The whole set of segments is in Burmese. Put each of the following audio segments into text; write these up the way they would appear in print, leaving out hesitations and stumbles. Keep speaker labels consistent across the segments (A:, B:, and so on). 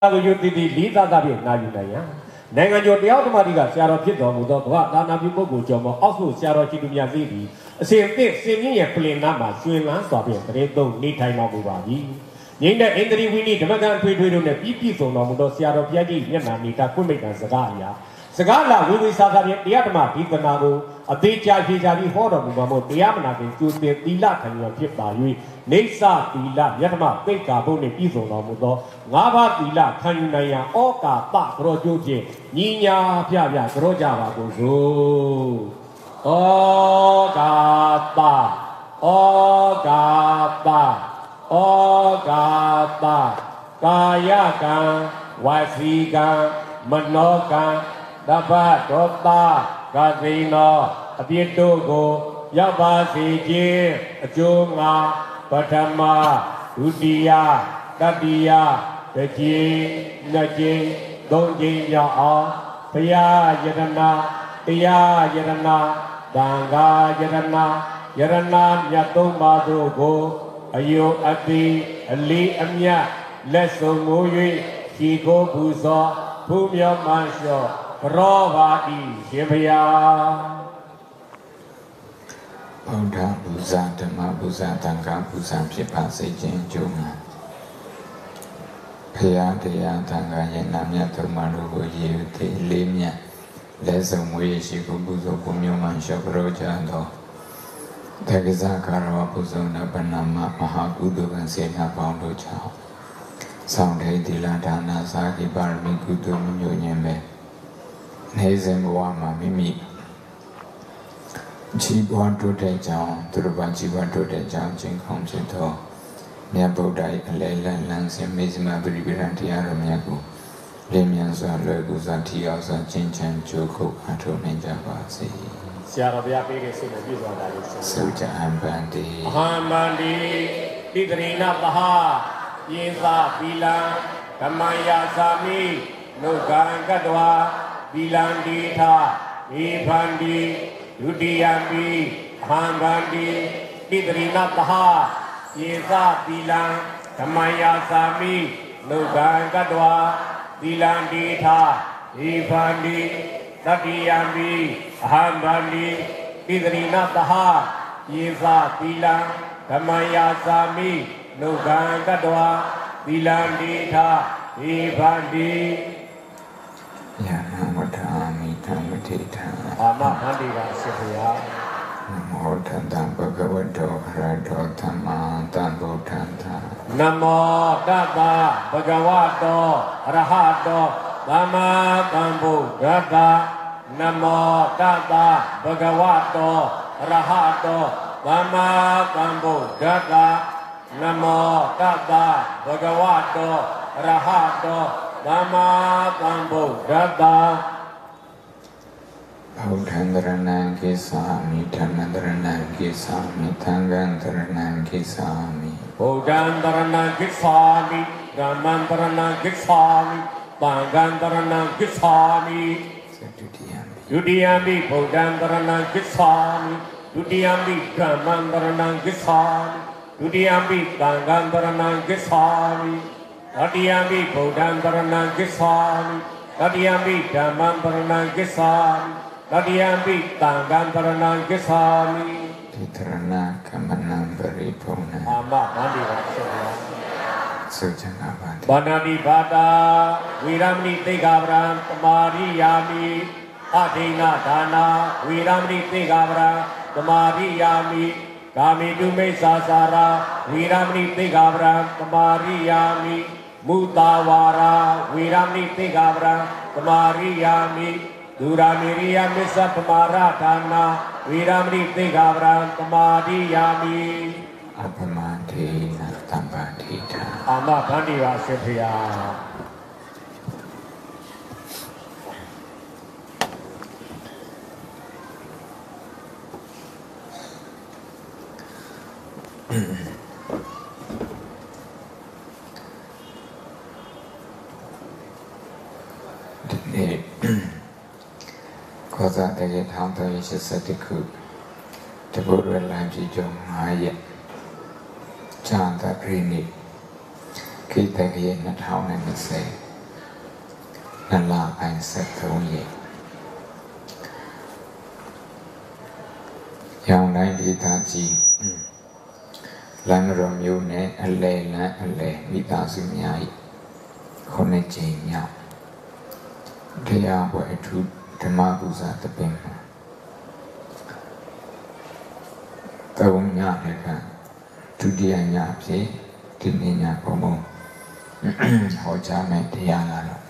A: ကိုယုတိတိလေးသားသားဖြင့်နာယူနိုင်ရန်နိုင်ငံကျော်တရားဓမ္မတိကဆရာတော်ဖြစ်တော်မူသောဘဝသာနာပြုပုဂ္ဂိုလ်ကျော်မောအောက်သို့ဆရာတော်ကြီးသူများသိသည်အစဉ်အသင့်စင်မြင့်ရဲ့ပြင်နာမှာကျွင်လန်းစွာဖြင့်တရေသုံးနေထိုင်တော်မူပါပြီငြိမ့်တဲ့ဣန္ဒြေဝိနည်းဓမ္မကံထွေထွေတို့နဲ့ပြည့်စုံတော်မူသောဆရာတော်ဘုရားကြီးမျက်နှာနေတာကွတ်မိတ်တန်စကားအရာစကားလာဝိဝိစာသာဖြင့်တရားဓမ္မဒီကနာကိုအသေးချာဖြေချာပြီးဟောတော်မူပါမို့တရားမနာခင်ကျိုးတင်သီလခံရဖြစ်ပါ၍နေသသီလယတ္တမပိတ်ကာဘုန်းနှင့်ပြည့်စုံတော်မူသော၅ပါးသီလခံယူနိုင်ရန်ဩကာပကြောကျိုးဖြင့်ညီညာပြပြကြောကြပါကုန်စို့ဩကာပဩကာပဩကာပကာယကံဝစီကံမနောကံတပ္ပဒေါတာဂသိနောအပြစ်တို့ကိုရောက်ပါစေခြင်းအကျိုးငါပထမဒုတိယတတိယတစ်ကြိမ်နှစ်ကြိမ်သုံးကြိမ်ရောက်အောင်ဘုရားယတနာတရားယတနာသံဃာယတနာယတနာမြတ်သုံးပါးတို့ကိုအယုအတိအလေးအမြတ်လက်ဆုံမိုး၍ခြေကိုပူဇော်ဘုမြောမန်လျှော့ရောပါဤရှင်ဘုရား
B: ဗုဒ္ဓပူဇာဓမ္မပူဇာသံဃာပူဇာဖြစ်ပါစေခြင်းအကျိုးမှာဘုရားတရားသံဃာရဲ့နာမည်သုံးပါးတို့ကိုရည်တည်လေးမြတ်လက်ဆောင်မွေးရှိကိုပူဇော်ဘုမြောမန်လျှော့ရောကြသောတက္ကသကာရောပူဇော်နဗနာမမဟာကုသိုလ်ကံစေနာပေါင်းတို့ကြောင့်ဆောင်ထိန်သီလဒါနစာကိပါရမီကုသိုလ်မျိုးညင်ပဲနေစဉ်ဘဝမှာမိမိជីវွားတိုးတဲ့ကြောင်းသူတို့ဘာជីវွားတိုးတဲ့ကြောင်းခြင်းခေါင်းဖြစ်သောမြတ်ဗုဒ္ဓ၏အလယ်လန်းလန်းစဉ်မေဇမပရိပရံတရားတော်မြတ်ကိုလင်းမြန်စွာလွယ်ကူစွာထီအောင်စွာကျင့်ချမ်းကြိုးခုပ်အထောက်နိုင်ကြပါစေ
A: ဆရာတော်ဘုရားပေးတဲ့စိတ်နဲ့ပြည့်စုံတာလို့
B: ဆိုကြအံပန္တိ
A: အဟံမန္တိတိတရိဏပဟယေသပီလံဓမ္မယာသာမိနုကံကတ္တဝါပီလံတိထဧဗန္တိဒုတိယံပိအဟံဗန္တိတိတရိဏပဟယေသပီလံဓမ္မယာသာမိနုကံကတ္တဝါပီလံတိထဧဗန္တိတတိယံပိအဟံဗန္တိတိတရိဏပဟယေသပီလံဓမ္မယာသာမိနုကံကတ္တဝါသီလံတိထဧဗန္တိ
B: ယနာဝတ္ထာမိသံဝတိထံ
A: အာမဗန္တိပါရှင်ဘုရား
B: နမောတတံဘဂဝတောအရဟတောသမ္မာသမ္ဗုဒ္ဓံသာ
A: နမောတတ္တဘဂဝတောအရဟတောသမ္မာသမ္ဗုဒ္ဓတ္တနမောတတ္တဘဂဝတောအရဟတောသမ္မာသမ္ဗုဒ္ဓတ္တနမောတတ္တဘဂဝတောအရဟတောသမ္မာသမ္ဗုဒ္ဓတ္တ
B: ဗုဒ္ဓံတရဏံကိသာမိဓမ္မံတရဏံကိသာမိသံဃံတရဏံကိသာမိ
A: ဗုဒ္ဓံတရဏံကိသာမိဓမ္မံတရဏံကိသာမိသံဃံတရဏံကိသာမိဒုတိယံပိဗုဒ္ဓံတရဏံကိသာမိဒုတိယံပိဓမ္မံတရဏံကိသာမိဒုတိယံပိသံဃံတရဏံကိသာမိတတိယံပိဗုဒ္ဓံတရဏံကိသာမိတတိယံပိဓမ္မံတရဏံကိသာမိတတိယံပိသံဃံတရဏံကိသာမိ
B: တိတရဏကမ္မနံပရိဖုန်နံ
A: အာမဗန္တိပါရှင်ဗျာ
B: သုချင်္ဂဗန္တိ
A: ဗန္တိဘာတာဝိရမဏိသိက္ခာပရံသမာရိယာမိအဒိဏဒါနာဝိရမဏိသိက္ခာပရံသမာရိယာမိကာမိတုမိစ္ဆာစာရာဝိရမဏိသိက္ခာပရံသမာရိယာမိမုတာဝါရာဝိရမဏိသိက္ခာပရံသမာရိယာမိဒုရာမေရိယမစ္ဆပမာရဒါနာဝိရမဏိသိက္ခာပရံသမာရိယာမိ
B: အပမန္တိနတမ္ပတိထာ
A: အာမဗန္တိပါရှင်ဘုရား
B: ဒီနေ့ကောဇာတရေ1380ခုတပုတ်ရလမ်းပြည်ကျော်9ရက်ချမ်းသာပြိနိခိတကရေ2020 la ai set thong ye yang nai di ta chi lan ro myo ne a le lan a le mi ta su nya yi khon ne chain nyaတရားပွဲအထူးဓမ္မပူဇာတပင်မှာသုံးညတဲ့ကဒုတိယညဖြစ်ဒီနေ့ညဘုံဘုံဟောကြားမယ်တရားကတော့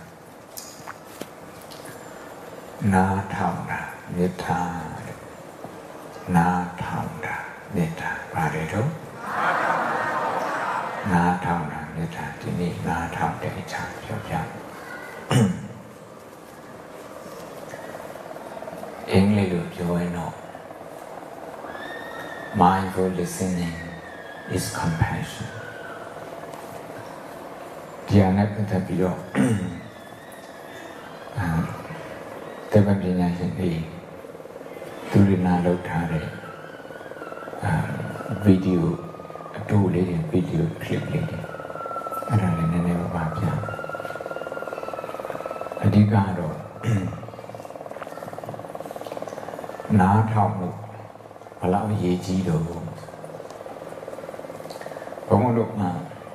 B: နာထောင်တာမေတ္တာနာထောင်တာမေတ္တာဘာတွေတော့နာထောင်တာမေတ္တာဒီနေ့နာထောင်တဲ့အချာပြောပြအင်္ဂလိပ်လိုပြောရင်တော့ mindful listening is compassion ဒီအနဲ့ပတ်သက်ပြီးတော့တေဗ္ဗပညာရှင်တွေသူရနာလောက်ထားတဲ့ဗီဒီယိုအတူလေးတွေဗီဒီယိုကလစ်လေးတွေအဲ့ဒါလည်းနည်းနည်းပါပြအဓိကတော့နားထောင်မှုဘလောက်အရေးကြီးတော့ဘုံတို့မှာ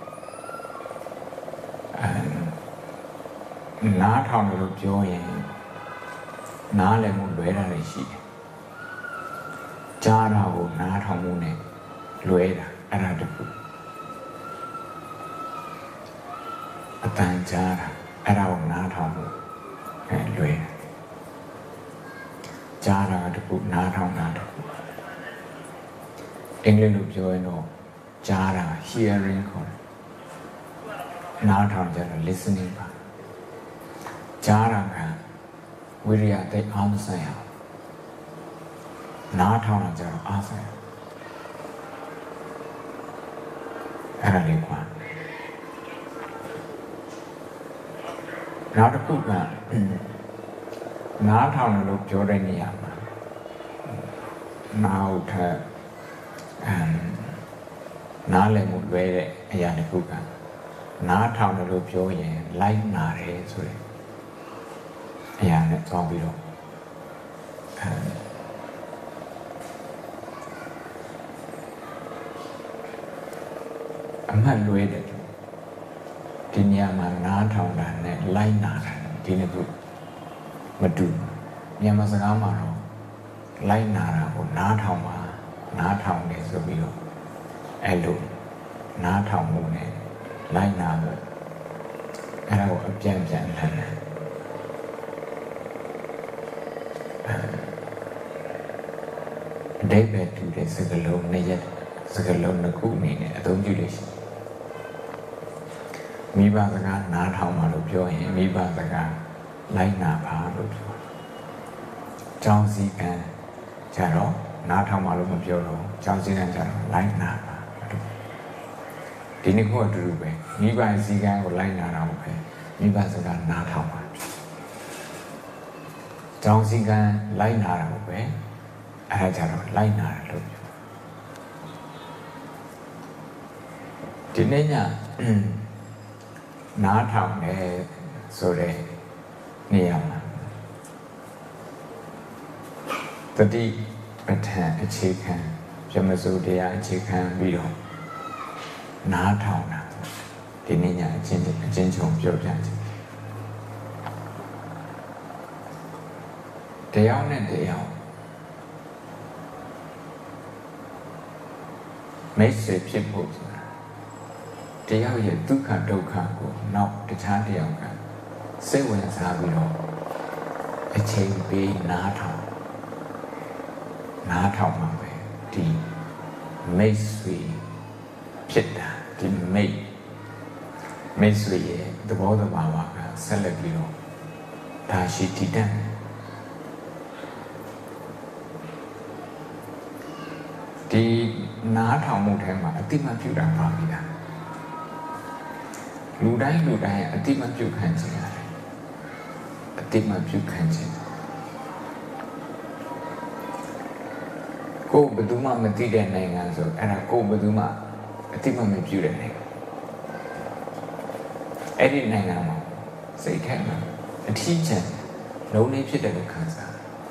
B: နားထောင်လို့ပြောရင်နားလည်းမှုလွဲတာလည်းရှိတယ်ကြားတာကိုနားထောင်မှုနဲ့လွဲတာအဲ့ဒါတခုအတန်ကြားတာအဲ့ဒါကိုနားထောင်မှုလွဲတာကြားတာတခုနားထောင်တာတခုအင်္ဂလိပ်လိုပြောရင်တော့ကြားတာ hearing ခေါ်တယ်နားထောင်ကြတော့ listening ပါကြားတာကဝိရိယတိတ်အားမဆိုင်အောင်နားထောင်တာကြတော့အားဆိုင်အဲ့ဒါလေးကွာနောက်တစ်ခုကနားထောင်လို့ပြောတဲ့နေရာမှာနောက်ထပ်နားလည်မှုလွဲတဲ့အရာတစ်ခုကနားထောင်လို့ပြောရင်လိုက်နာတယ်ဆိုတဲ့အရာနဲ့ပေါင်းပြီးတော့အမှတ်လွဲတဲ့ဒီနေရာမှာနားထောင်တာနဲ့လိုက်နာတာဒီနှစ်ခုမတူမြန်မာစကားမှာတော့လိုက်နာတာကိုနားထောင်ပါနားထောင်တယ်ဆိုပြီးတော့အဲ့လိုနားထောင်မှုနဲ့လိုက်နာမှုအဲ့ဒါကိုအပြန်လှန်တယ်အဓိပ္ပာယ်တူတဲ့စကားလုံးနဲ့စကားလုံးတစ်ခုအနေနဲ့အသုံးပြုလို့ရှိတယ်မိဘစကားနားထောင်ပါလို့ပြောရင်မိဘစကားလိုက်နာပါလို့ပြောကျောင်းစည်းကမ်းကြတော့နားထောင်ပါလို့မပြောတော့ကျောင်းစည်းကမ်းကြတော့လိုက်နာပါဒီနေ့ကအတူတူပဲမိဘစည်းကမ်းကိုလိုက်နာတာပဲမိဘစကားနားထောင်ပါကျောင်းစည်းကမ်းလိုက်နာတာပဲအဲ့ဒါကြတော့လိုက်နာတယ်လို့ပြောဒီနေ့ညနားထောင်တယ်ဆိုတဲ့နေရာမှာတတိပဋ္ဌာန်အခြေခံပြမစိုးတရားအခြေခံပြီးတော့နားထောင်တာဒီနေ့ညအချင်းချုပ်ပြောပြချင်တရားနဲ့တရားမိတ်ဆွေဖြစ်ဖို့ဆိုတာတရားရဲ့ဒုက္ခဒုက္ခကိုနောက်တခြားတရားကစိတ်ဝင်စားပြီးတော့အချိန်ပေးနားထောင်မှာပဲဒီမိတ်ဆွေဖြစ်တာဒီမိတ်ဆွေရဲ့သဘောတဘာဝကဆက်လက်ပြီးတော့ဒါရှိတည်တယ်ဒီနားထောင်မှုထဲမှာအတိမပြုတာပါပြီလားလူတိုင်းအတိမပြုခံခြင်းရတယ်အတိမပြုခံခြင်းကိုဘယ်သူမှမသိတဲ့နိုင်ငံဆိုအဲ့ဒါကိုဘယ်သူမှအတိမမပြုတဲ့နိုင်ငံအဲ့ဒီနိုင်ငံမှာစိတ်ထဲမှာ attention no need to do cancer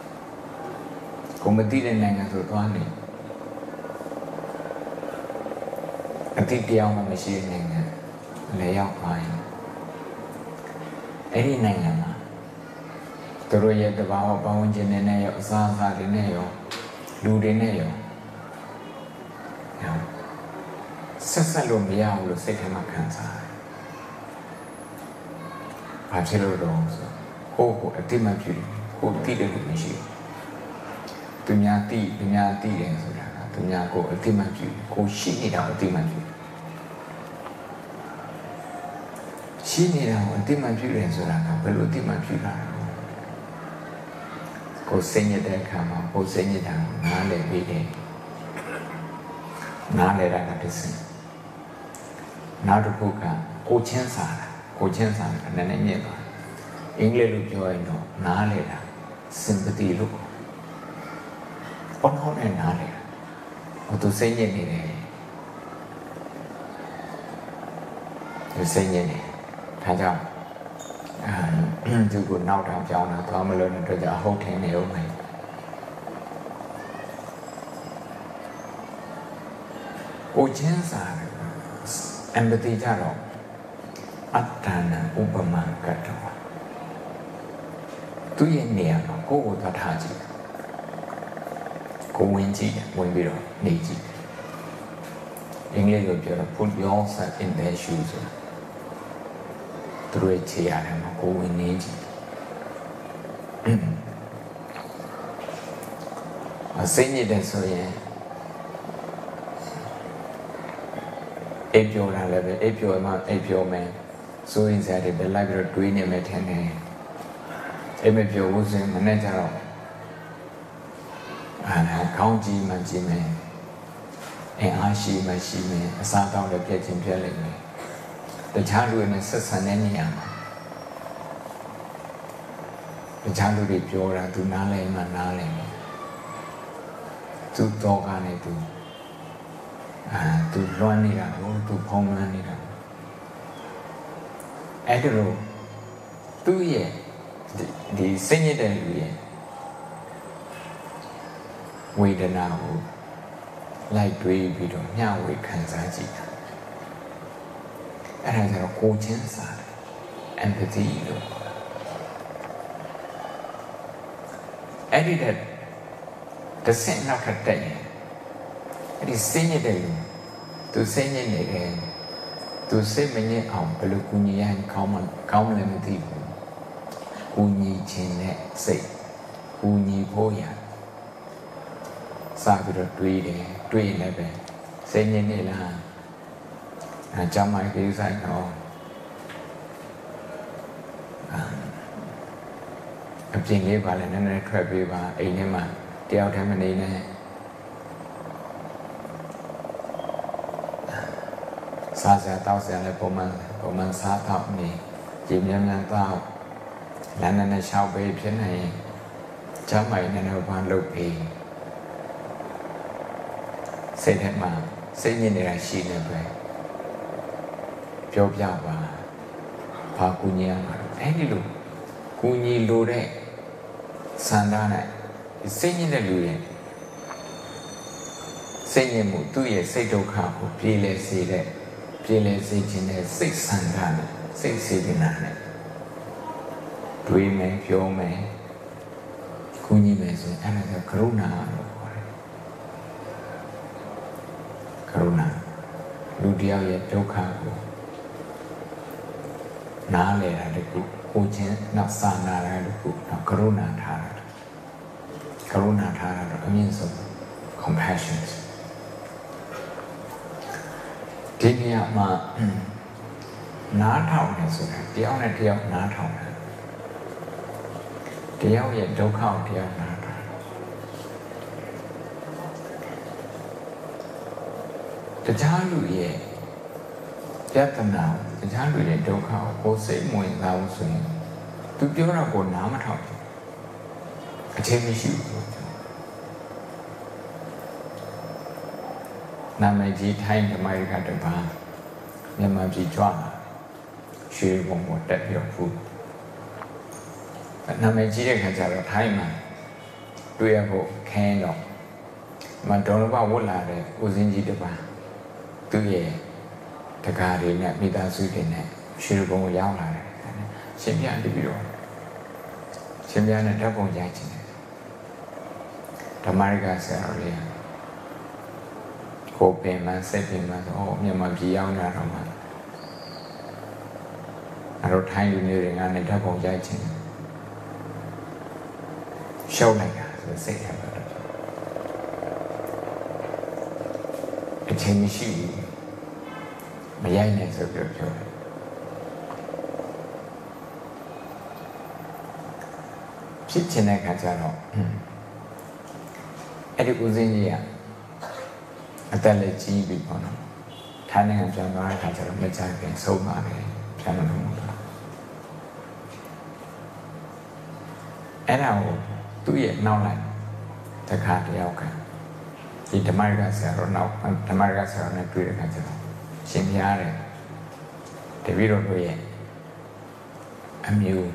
B: come dire nanga so twa ni ati tiyaw ma mashi nanga le yaw pa yin edi nanga ma tu ro ye tabawa pawon chin ne yo asa sa de ne yo lu de ne yoဆက်ဆက်လို့မရဘူးလို့စိတ်ထဲမှာခံစားတယ်။ဘာဖြစ်လို့တော့ဆိုကိုအတိမပြုကိုတိတယ်လို့မရှိဘူး။သူများတိတယ်ဆိုတာကသူများကိုအတိမပြုကိုရှိနေတာကိုအတိမပြုရှိနေတာကိုအတိမပြုတယ်ဆိုတာကဘယ်လိုအတိမပြုတာလဲ။ကိုစိတ်ညစ်တဲ့အခါမှာကိုစိတ်ညစ်တာနားလည်ပြီးတယ်။နားလည်တာကတည်းကနောက်တစ်ခုကကိုချင်းစာတာနည်းနည်းမြင့်သွားအင်္ဂလိပ်လိုပြောရင်တော့နားလေတာ sympathy လို့ပေါ့နဲ့နားလေတာဟိုသူစိတ်ညစ်နေတယ်သူစိတ်ညစ်နေဒါကြောင့်သူကနောက်တော့ကြောင်းတာသွားမလို့တဲ့အတွက်ကြောင့်ဟုတ်ထင်နေဦးမယ်ကိုချင်းစာတယ်empathy ကြတော့အတ္တနာဥပမာကတ္တဝသူရဲ့နေရာမှာကိုယ်ကိုသွားထားကြည့်ကိုဝင်ကြည့်ဝင်ပြီးတော့နေကြည့်အင်္ဂလိပ်လိုပြောတော့ put yourself in their shoes သူရဲ့ခြေရတယ်မှာကိုဝင်နေကြည့်အစိမ့်ညစ်တဲ့ဆိုရင်အိပ်ပျော်တာလည်းပဲအိပ်ပျော်မှအိပ်ပျော်မယ်စိုးရင်စရာတွေပဲလိုက်ပြီးတော့တွေးနေမယ်ထင်တယ်အိပ်မပျော်ဘူးဆိုရင်မနေ့ကျတော့ခေါင်းကြီးမှကြီးမယ်အားရှိမှရှိမယ်အစားတောင်းလည်းပြည့်ချင်းပြည့်လိမ့်မယ်တခြားလူတွေနဲ့ဆက်ဆံတဲ့နေရာမှာတခြားလူတွေပြောတာသူနားလဲမှနားလဲမယ်သူတော့ကနေသူလွှမ်းနေတာကိုသူဖုံးလွှမ်းနေတာအဲ့ဒါလို့သူ့ရဲ့ဒီစိတ်ညစ်တဲ့လူရဲ့ဝေဒနာကိုလိုက်တွေးပြီးတော့မျှဝေခံစားကြည့်တာအဲ့ဒါကျတော့ကိုချင်းစာတယ် empathy လို့အဲ့ဒီတဲ့တစ်ဆင့်နောက်ထပ်တက်ရင်အဲ့ဒီစိတ်ညစ်တဲ့လူသူစိတ်ညစ်နေတယ်သူစိတ်မညစ်အောင်ဘယ်လိုကူညီရရင်ကောင်းမလဲမသိဘူးကူညီခြင်းနဲ့စိတ်ကူညီဖို့ရစပြီးတော့တွေးတယ်တွေးလည်းပဲစိတ်ညစ်နေလားအကြောင်းမိုက်ကိစ္စတော့အပြင်လေးပါလဲနည်းနည်းထွက်ပေးပါအိမ်ထဲမှာတယောက်တည်းမနေနဲ့စားစရာတောက်စရာလည်းပုံမှန်စားတော့နေကြည်မြန်တော့လမ်းနဲ့ရှောက်ပေးဖြစ်နေရင်ကျမ်းမိုက်နဲ့တော့ဘာလုပ်ပြီးစိတ်ထဲမှာစိတ်ညစ်နေတာရှိနေပဲပြောပြပါဘာကူညီရမှာအဲ့ဒီလိုကူညီလို့တဲ့စန္ဒာနဲ့စိတ်ညစ်တဲ့လူရဲ့စိတ်ညစ်မှုသူ့ရဲ့စိတ်ဒုက္ခကိုပြေလည်စေခြင်းနဲ့စိတ်ဆန္ဒနဲ့စိတ်စေတနာနဲ့တွေးမယ်ပြောမယ်ကူညီမယ်ဆိုရင်အဲ့ဒါကကရုဏာလို့ခေါ်တယ်ကရုဏာလူတယောက်ရဲ့ဒုက္ခကိုနားလည်တာတခုကိုချင်းနောက်စာနာတာတခုနောက်ကရုဏာထားတာတော့အမြင့်ဆုံး compassion ဒီနေရာမှာနားထောင်နေဆိုတာတယောက်နဲ့တယောက်နားထောင်တာတယောက်ရဲ့ဒုက္ခကိုတယောက်နားထောင်တခြားလူရဲ့ပြဿနာတခြားလူရဲ့ဒုက္ခကိုစိတ်ဝင်စားလို့ဆိုရင်သူပြောတာကိုနားမထောင်ဘူးအချိန်မရှိဘူးနာမည်ကြီးထိုင်းဓမ္မရိကတပါမြန်မာပြည်ကြွလာရွှေဘုံပေါ်တက်ပြီးတော့ဖူးနာမည်ကြီးတဲ့ခါကျတော့ထိုင်းမှာတွေ့ရဖို့ခဲတော့မဒေါ်လဘဝတ်လာတဲ့ဦးစင်းကြီးတစ်ပါးသူ့ရဲ့တကားတွေနဲ့မိသားစုတွေနဲ့ရွှေဘုံကိုရောက်လာတယ်ရှင်ပြတပြီးတော့ရှင်ပြနဲ့ဓာတ်ပုံရိုက်ချင်တယ်ဓမ္မရိကဆရာတော်လေးကိုပင်မစိတ်ပင်မဆိုမြန်မာပြည်ရောက်လာတော့မှအဲ့တော့ထိုင်းလူမျိုးတွေကလည်းဓာတ်ပုံရိုက်ချင်တယ်ရှုံးလိုက်တာဆိုစိတ်ထဲမှာအချိန်မရှိဘူးမရိုက်နဲ့ဆိုပြီးပြောတယ်ဖြစ်ချင်တဲ့ခါကျတော့အဲ့ဒီဦးစင်းကြီးကအသက်လည်းကြီးပြီပေါ့နော်ထိုင်းနိုင်ငံပြန်သွားတဲ့ခါကျတော့မကြခင်ဆုံးပါတယ်ပြန်မလို့အဲ့ဒါကိုသူ့ရဲ့နောက်လိုက်တခါတယောက်ကဒီဓမ္မရိကဆရာတော်နောက်ဓမ္မရိကဆရာတော်နဲ့တွေ့တဲ့ခါကျတော့ရှင်ပြရတယ်တပည့်တော်တို့ရဲ့အမျိုး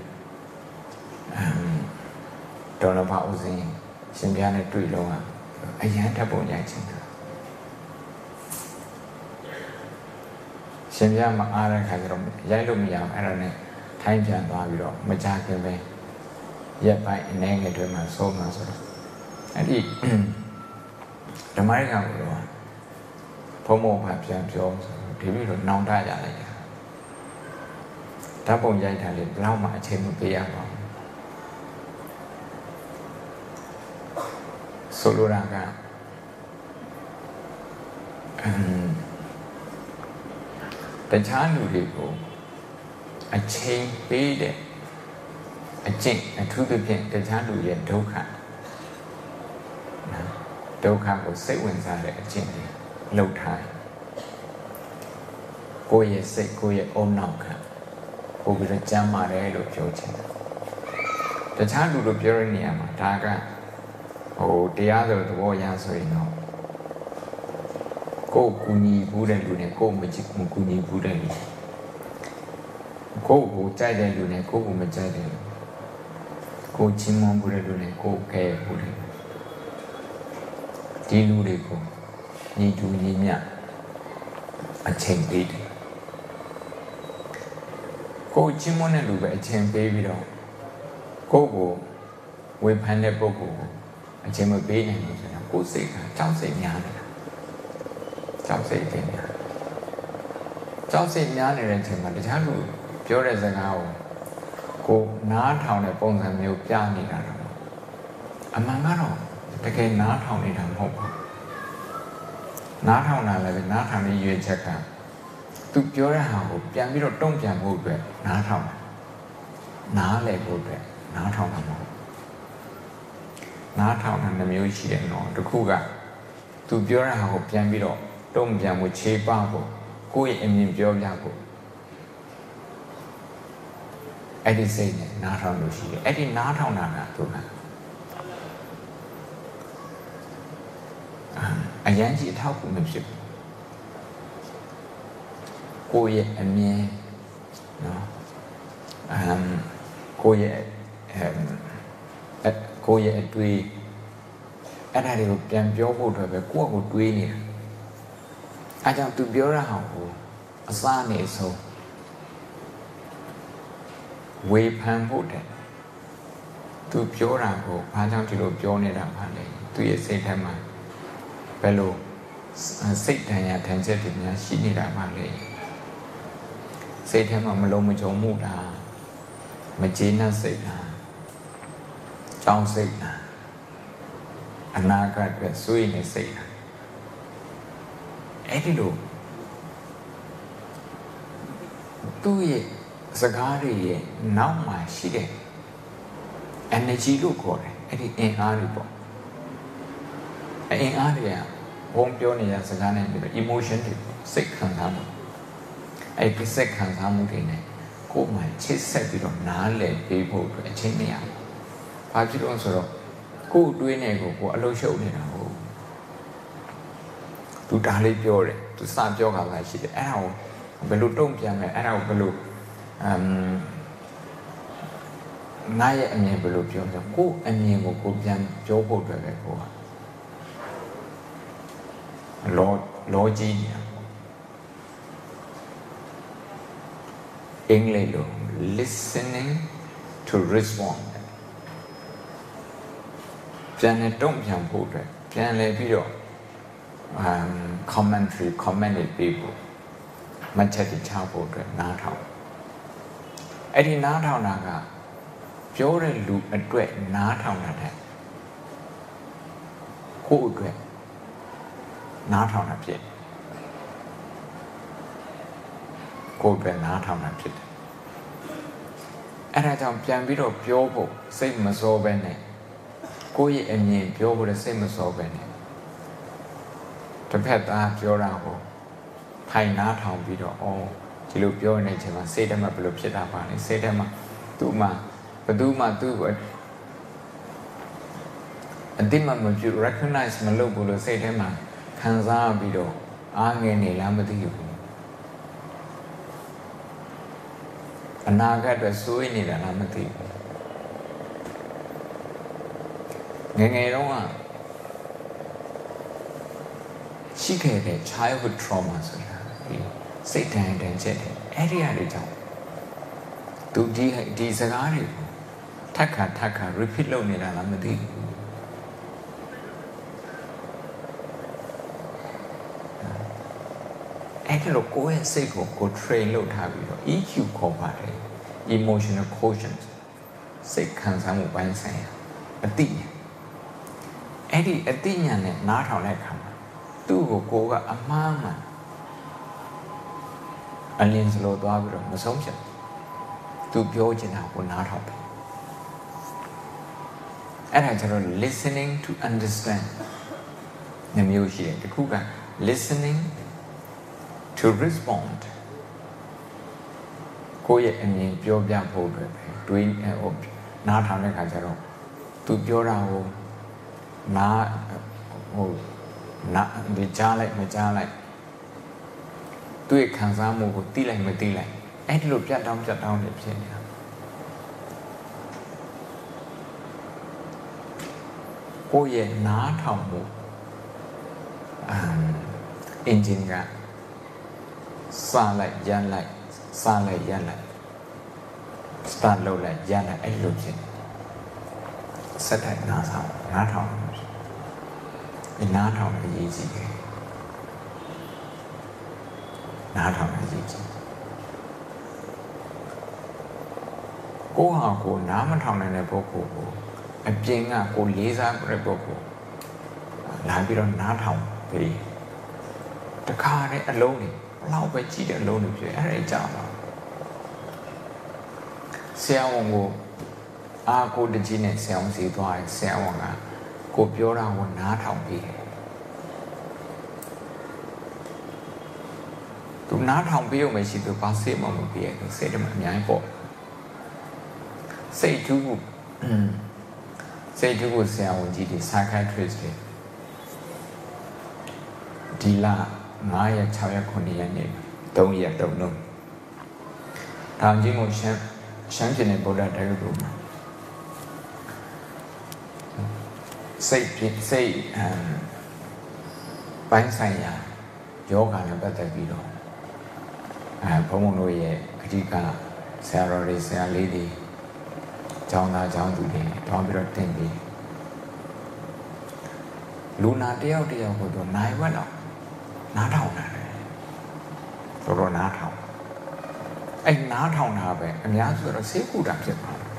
B: ဒေါ်လဘဦးစင်းရှင်ပြနဲ့တွေ့လုံးကအရန်ဓာတ်ပုံရိုက်ချင်တာရှင်ပြမအားတဲ့ခါကျတော့ရိုက်လို့မရအောင်အဲ့ဒါနဲ့ထိုင်းပြန်သွားပြီးတော့မကြခင်ပဲရက်ပိုင်းအနေငယ်တွေမှာဆုံးမှာဆိုတော့အဲ့ဒီဓမ္မရိကကိုတော့ဘုံဘုံကပြန်ပြောဆိုတော့ဒီပြီးတော့နောင်တရလိုက်တာဓာတ်ပုံရိုက်တာလေဘယ်တော့မှအချိန်မပေးရပါဘူးဆိုလိုတာကတခြားလူတွေကိုအချိန်ပေးတဲ့အကျင့်အထူးသဖြင့်တခြားလူရဲ့ဒုက္ခကိုစိတ်ဝင်စားတဲ့အကျင့်တွေလှုပ်ထားကိုယ့်ရဲ့စိတ်ကိုယ့်ရဲ့အုံနောက်ကပို့ပြီးတော့ကြမ်းမာတယ်လို့ပြောချင်တယ်တခြားလူတို့ပြောတဲ့နေရာမှာဒါကတရားဆိုသဘောရဆိုရင်တော့ကိုယ်ကူညီဘူးတဲ့လူနဲ့ကိုယ်မကူညီဘူးတဲ့လူကိုယ်ကိုကြိုက်တဲ့လူနဲ့ကိုယ်ကိုမကြိုက်တဲ့လူကိုယ်ချင်းမွန်ဘူးတဲ့လူနဲ့ကိုယ်ခဲဘူးတဲ့ဒီလူတွေကိုညီတူညီမျှအချိန်ပေးတယ်ကိုယ်ချင်းမွန်တဲ့လူပဲအချိန်ပေးပြီးတော့ကိုယ်ကိုဝေဖန်တဲ့ပုဂ္ဂိုလ်ကိုအချိန်မပေးနိုင်ဘူးဆိုတော့ကိုယ်စိတ်ကကြောက်စိတ်များနေတာကြောက်စိတ်တင်နေတာကြောက်စိတ်များနေတဲ့အချိန်မှာတခြားလူပြောတဲ့စကားကိုနားထောင်တဲ့ပုံစံမျိုးပြနေတာတော့အမှန်ကတော့တကယ်နားထောင်နေတာမဟုတ်ဘူးနားထောင်တာလည်းနားထောင်တဲ့ရွေးချက်ကသူပြောတဲ့ဟာကိုပြန်ပြီးတော့တုံ့ပြန်ဖို့အတွက်နားထောင်တာနားလည်ဖို့အတွက်နားထောင်တာမဟုတ်နားထောင်တာနှမျိုးရှိတယ်နော်တစ်ခုကသူပြောတဲ့ဟာကိုပြန်ပြီးတော့တုံ့ပြန်ဖို့ခြေပဖို့ကိုယ့်ရဲ့အမြင်ပြောပြဖို့အဲ့ဒီစိတ်နဲ့နားထောင်လို့ရှိတယ်အဲ့ဒီနားထောင်တာကသူကအရန်ကြီးအထောက်အကူမဖြစ်ဘူးကိုယ့်ရဲ့အမြင်နော်ကိုယ့်ရဲ့အတွေ့အဲ့ဒါတွေကိုပြန်ပြောဖို့အတွက်ပဲကိုယ့်ကိုတွေးနေတာအဲကြောင့်သူပြောတာဟာကိုအစားနေဆုံးဝေဖန်ဖို့တဲ့သူပြောတာကိုဘာကြောင့်ဒီလိုပြောနေတာပါလဲသူရဲ့စိတ်ထဲမှာဘယ်လိုစိတ်တန်ရာထန်ချက်တွေများရှိနေတာပါလဲစိတ်ထဲမှာမလုံးမချုံမှုလားမကျေနပ်စိတ်လားကြောင်းစိတ်လားအနာဂတ်အတွက်ဆွေးနေစိတ်လားအဲ့ဒီလိုသူ့ရဲ့စကားတွေရဲ့နောက်မှာရှိတဲ့ energy လို့ခေါ်တယ်အဲ့ဒီအင်အားတွေပေါ့အင်အားတွေကဘုံပြောနေရစကားနဲ့ emotion တွေစိတ်ခံစားမှုအဲ့ဒီစိတ်ခံစားမှုတွေနဲ့ကိုယ်မှချစ်ဆက်ပြီးတော့နားလည်ပေးဖို့အတွက်အချိန်မရဘူး။ဘာဖြစ်လို့ဆိုတော့ကိုယ်တွေးနေကိုအလုပ်ရှုပ်နေတာဟုတ်သူဒါလေးပြောတယ်သူစပြောတာလည်းရှိတယ်အဲ့ဒါကိုဘယ်လိုတုံ့ပြန်မလဲအဲ့ဒါကိုဘယ်လို ngay anh em bự biểu cho cô anh em của cô dân chỗ bộ rồi cái cô lo gì English listening to respond cho nên trong dạng bộ rồi cho nên ví dụ commented people mà chắc thì chào bộ rồi ná thảo ấy thì ná thảo nào cả chỗ này lũ ở tuổi ná thảo nào đấy cô tuổi ná thảo nào biết cô tuổi ná thảo nào biết ấy là trong dạng ví dụ biểu bộ xây mà số bên này cô ấy anh nhìn biểu bộ là xây mà số bên này tập hợp ta biểu ra bộ thay ná thảo ví dụ chỉ lúc biểu này chỉ mà xây ra mà biểu hiện ra vào này xây ra mà tụ mà tu vậy anh tin mà mình chịu recognize mà lâu bữa xây ra mà khán giả ví dụ nghe này làm cái gì anh cái đó suy này là làm cái gì nghe đúng không chỉ cái để childhood trauma rồi xây thành chết area để chồng tụ đi ra cái này thắc khả repeat lâu này là làm cái gì cái lúc cô ấy xây của train lâu thà bị đó EQ có phải emotional quotient xây khăn sáng một bài sáng tí ấy tí nhà này ná thảo này khám tu của cô là mà anh liên sẽ lô toa bị rồi mà sống chứ tu biểu trên nào của ná thảo ấy là cho rồi listening to understand nhằm yêu gì cái khu cả listening to respond cô ấy anh nhìn biểu biểu bộ rồi tuy ná thảo này cả cho rồi tu biểu ra hồ ná bị trả lại tuy kháng giá mù của tí lại ấy lúc chặt đau để xem cô ấy ná thảo mù engine cả xa lại gian lại start lâu lại gian lại ấy lúc xem sẽ thành ná thảo ná thảo là gì ná thảo là gì cô họ cô ná mà thảo này bộ cô anh biết à cô lý ra cái bộ cô làm biết đó ná thảo thì tất cả đấy ở lâu này lâu phải chỉ được lâu này chứ ở đây chả mà xe ông cô định chỉ này xe ông xí thoại xe ông cô biểu ra cô ná thảo gì tụi ná thảo biểu mấy chỉ tụi bác sĩ mà một bia sẽ được mà nhảy bộ xây chú của xe ông gì thì psychiatrist đi là ngài ya chào ya con đi này đông ya đông nung thằng chỉ một sáng trên này bồ đề đại rồi mà xây bánh xay ya yoga là bắt đầu bị đó phong môn nuôi cái gì cả xe rồi xe lấy đi cháu tụi đi thằng bị đó tiền đi luna đeo của tụi nai quá đâu ná thảo này rồi ná thảo anh ná thảo nào vậy anh nhớ rồi nó xếp cụ đặc biệt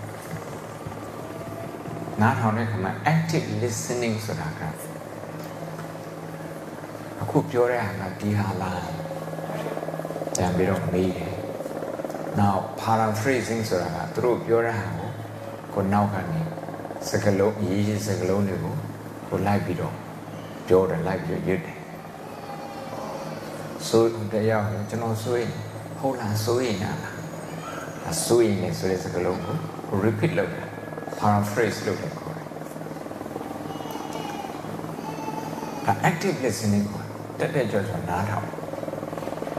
B: ná thảo này là active listening rồi đó cả khu biểu ra là đi hà la chẳng biết được gì nào paraphrasing rồi đó tụi biểu ra còn nào cả này sẽ cái lỗ gì sẽ cái lỗ này của lại bị đó biểu ra lại biểu dứt suy không thể giao cho nó suy hô là suy nè là suy này suy sẽ cái lỗ của repeat lại paraphrase lại là active listening tất để cho ná thảo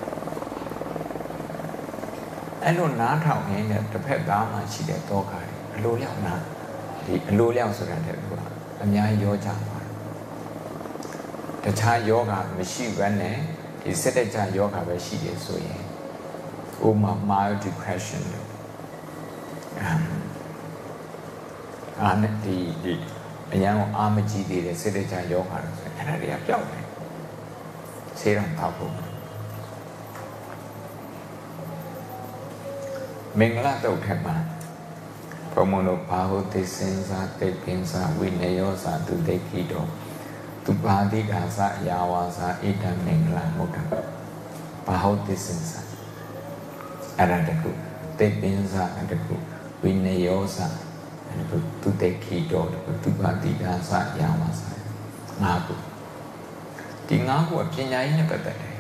B: anh luôn ná thảo này là tập hợp đó mà chỉ để to cái လိုလျောက်နာဒီအလိုလျောက်ဆိုတာတဲ့ကအများကြီးရောကြပါတခြားယောဂမရှိဘဲနဲ့ဒီစက်တက်ကြယောဂပဲရှိတယ်ဆိုရင်ဥပမာ mild depression အားနဲ့ဒီအရန်ကိုအားမကြီးသေးတဲ့စက်တက်ကြယောဂလို့ဆိုရင်အဲ့ဒါတွေကပျောက်တယ်ဆေးရုံတောက်ဖို့မင်္ဂလာတုတ်ထက်မှာဘုံမလို့ဘာဟုတ်သိစင်စားတိတ်ပင်စားဝိနယောစာသူဒိဋ္ဌိတော်သူပါတိကာသယာဝါစာဣဒံမင်္ဂလာမုဒ္ဒဘာဟုတ်သိစင်စားအဲ့ဒါတခုတိတ်ပင်စားအဲ့တခုဝိနယောစာအဲ့တခုသူဒိဋ္ဌိတော်သူပါတိကာသယာဝါစာငါခုဒီငါခုပညာရေးနဲ့ပတ်သက်တယ်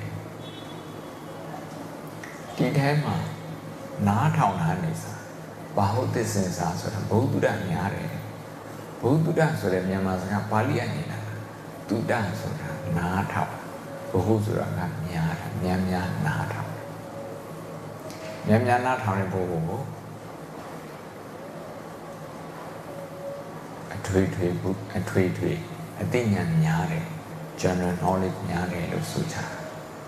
B: ဒီထဲမှာနားထောင်တာနေစားဘာဟုတ်သစ္စင်စားဆိုတာဘုဒ္ဓများတယ်ဘုဒ္ဓဆိုတဲ့မြန်မာစကားပါဠိရနေတာတုဒ္ဒဆိုတာနားထောင်ဘဟုဆိုတာကများတာများများနားထောင်များများနားထောင်တဲ့ဘုဟုကိုအထွေထွေအသိဉာဏ်များတယ် general knowledge များတယ်လို့ဆိုကြတယ်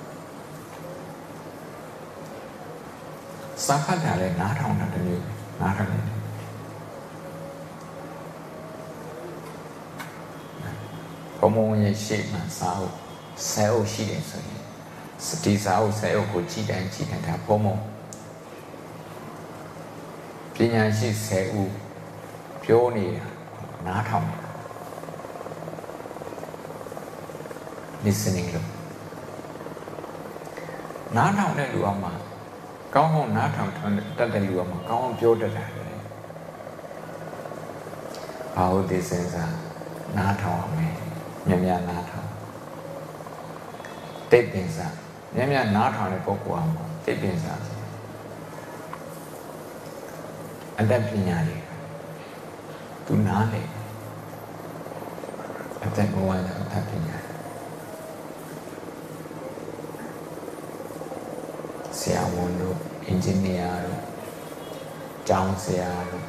B: စာဖတ်တာလည်းနားထောင်တာတမျိုးနားထောင်တယ်ဘုံဘုံရဲ့ရှေ့မှာစာအုပ်ဆဲအုပ်ရှိတယ်ဆိုရင်ဒီစာအုပ်ဆဲအုပ်ကိုကြည်တိုင်းဒါဘုံဘုံပညာရှိဆဲဦးပြောနေတာနားထောင်တယ် listening လို့နားထောင်တဲ့လူအောင်မှာကောင်းကောင်းနားထောင်တတ်တဲ့လူအောင်မှာကောင်းကောင်းပြောတတ်တာလေဘာဟုတ်ဒီစင်စားနားထောင်အောင်မယ်များများနားထောင်တိတ်ပင်စားများများနားထောင်တဲ့ပုဂ္ဂိုလ်အောင်တိတ်ပင်စားအတတ်ပညာတွေသူနားလေအတတ်ဘဝနဲ့အတတ်ပညာဆရာဝန်တို့အင်ဂျင်နီယာတို့ကျောင်းဆရာတို့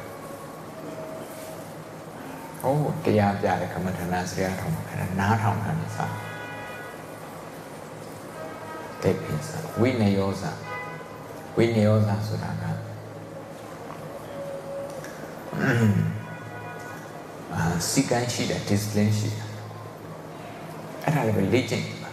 B: တရားပြတဲ့ကမ္မဋ္ဌာန်းဆရာထောင်အဲ့ဒါနားထောင်တာနေစားတိတ်ပင်စားဝိနယောစာဆိုတာကစီကံရှိတဲ့ discipline ရှိတယ်အဲ့ဒါလည်းလေ့ကျင့်ပါ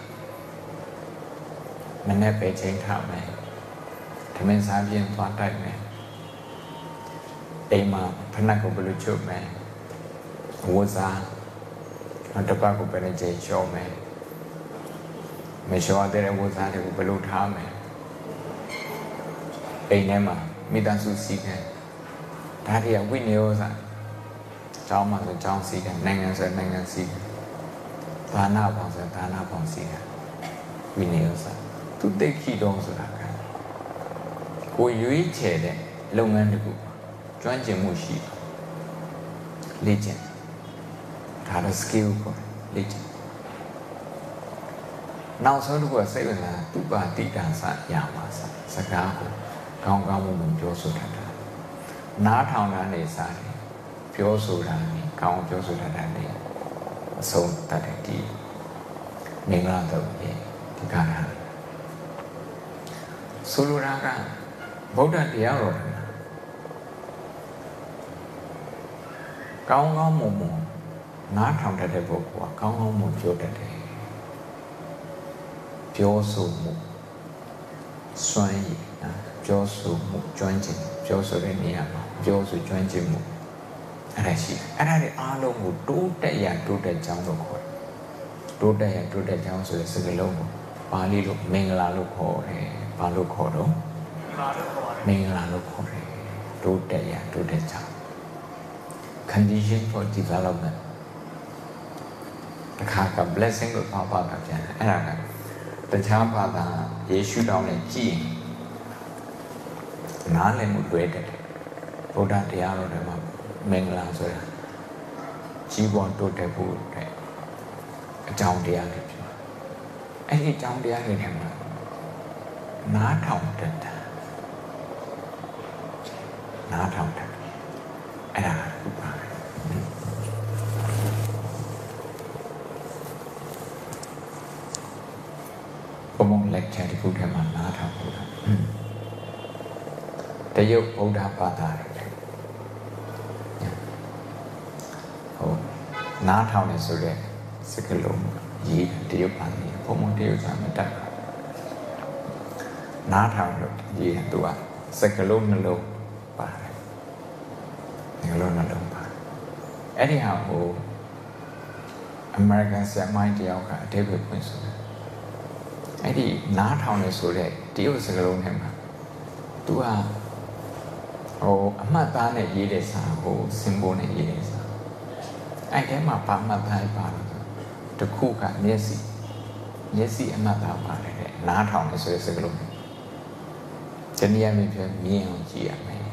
B: မနေ့ပဲချိန်ထားမယ်ထမင်းစားပြင်းသွားတိုက်မယ်အိမ်မှာဖနက်ကိုဘယ်လိုချုပ်မယ်ဝတ်စားတပတ်ကိုဘယ်နဲ့ချိန်လျှော့မယ်မလျှော့တဲ့ဝတ်စားတွေကိုဘယ်လိုထားမယ်အိမ်ထဲမှာမိသားစုစီကံဒါတွေကဝိနည်းစာကျောင်းမှာဆိုကျောင်းစီကံနိုင်ငံဆိုနိုင်ငံစီကံဘာနာပေါင်းဆိုဘာနာပေါင်းစီကံဝိနည်းစာသူတိတ်ခိတော်ဆိုတာကကိုရွေးချယ်တဲ့လုပ်ငန်းတစ်ခုကျွမ်းကျင်မှုရှိလေ့ကျင့်ဒါတော့ skill ကိုလေ့ကျင့်နောက်ဆုံးတစ်ခုကစိတ်ဝင်စားသူပါတိတံစရပါစကားကိုကောင်းကောင်းမွန်ပြောဆိုတတ်တာနားထောင်တာနေစားတယ်ပြောဆိုတာနေကောင်းပြောဆိုတတ်တာနေအဆုံးတတ်တဲ့ဒီမင်္ဂလာတော့ဒီကားတာဆိုလိုတာကဗုဒ္ဓတရားတော်ကောင်းကောင်းမွန်မွန်နားထောင်တတ်တဲ့ပုဂ္ဂိုလ်ကကောင်းကောင်းမွန်ပြောတတ်တယ်ပြောဆိုမှုစွမ်းရည်ပြောဆိုမှုကျွမ်းကျင်ပြောဆိုတဲ့နေရာမှာပြောဆိုကျွမ်းကျင်မှုအဲ့ဒါရှိအဲ့ဒါတွေအားလုံးကိုတိုးတက်ရတိုးတက်ကြောင်းလို့ခေါ်တယ်တိုးတက်ရတိုးတက်ကြောင်းဆိုတဲ့စကားလုံးကိုပါဠိလိုမင်္ဂလာလို့ခေါ်တယ်ဘာလို့ခေါ်တော့မင်္ဂလာလို့ခေါ်တယ်တိုးတက်ရတိုးတက်ကြောင်း condition for development အခါက blessing လို့ပြောပါတာပြန်အဲ့ဒါကတခြားဘာသာယေရှုတော်နဲ့ကြည်နားလည်မှုတွေ့တယ်ဗုဒ္ဓတရားတော်တွေမှာမင်္ဂလာဆိုတာကြီးပွားတိုးတက်ဖို့အကြောင်းတရားတွေဖြစ်အဲ့ဒီအကြောင်းတရားတွေထဲမှာနားထောင်တတ်တာနားထောင်တတ်အဲ့ခုထဲမှာနားထောင်လို့တရုတ်ဗုဒ္ဓဘာသာတွေဟုတ်နားထောင်နေဆိုတဲ့စကားလုံးရေးတရုတ်ဘာသာဘုံမတရုတ်စာမတတ်နားထောင်လို့ရေးသူကစကားလုံးနှလုံးပါတယ်နှလုံးနှလုံးပါအဲ့ဒီဟာကိုAmerican ဆရာမတယောက်ကအဓိပ္ပာယ်ဖွင့်ဆိုတယ်အဲ့ဒီနားထောင်နေဆိုတဲ့တရုတ်စကားလုံးထဲမှာသူကအမှတ်သားနဲ့ရေးတဲ့စာsymbol နဲ့ရေးတဲ့စာအဲ့ထဲမှာဘာမှတ်သားပါလို့တခုကမျက်စိအမှတ်သားပါတယ်တဲ့နားထောင်နေဆိုတဲ့စကားလုံးတနည်းအားဖြင့်မြင်အောင်ကြည့်ရမယ်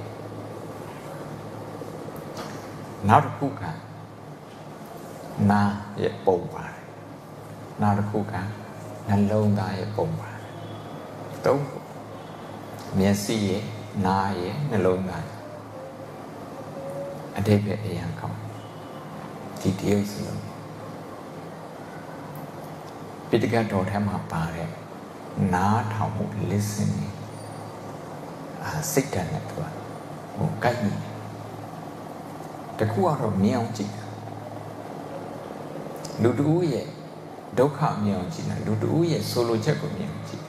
B: နောက်တစ်ခုကနာရဲ့ပုံပါတယ်နောက်တစ်ခုကနှလုံးသားရဲ့ပုံပါတယ်သုံးမျက်စိရဲ့နာရဲ့နှလုံးသားအတိတ်ပဲအရာကောင်းဒီတရုတ်စလုံးပိဋကတ်တော်ထဲမှာပါတယ်နားထောင်မှု listening စိတ်ဓာတ်နဲ့သူကကိုက်နေတခုကတော့မြင်အောင်ကြည့်လူတူရဲ့ဒုက္ခမြင်အောင်ကြည့်တာလူတူရဲ့ဆိုလိုချက်ကိုမြင်အောင်ကြည့်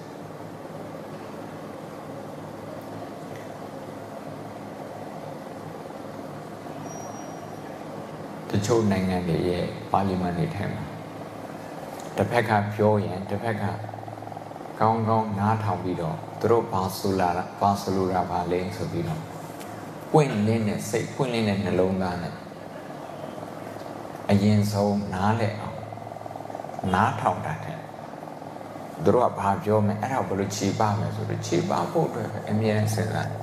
B: တချို့နိုင်ငံတွေရဲ့ပါလီမန်တွေထဲမှာတစ်ဖက်ကပြောရင်တစ်ဖက်ကကောင်းကောင်းနားထောင်ပြီးတော့သူတို့ဘာဆိုလိုတာပါလဲဆိုပြီးတော့ပွင့်လင်းတဲ့စိတ်ပွင့်လင်းတဲ့နှလုံးသားနဲ့အရင်ဆုံးနားလည်အောင်နားထောင်တာတဲ့သူတို့ကဘာပြောမလဲအဲ့ဒါဘယ်လိုခြေပမယ်ဆိုတော့ခြေပဖို့အတွက်အမြဲတမ်းစဉ်းစား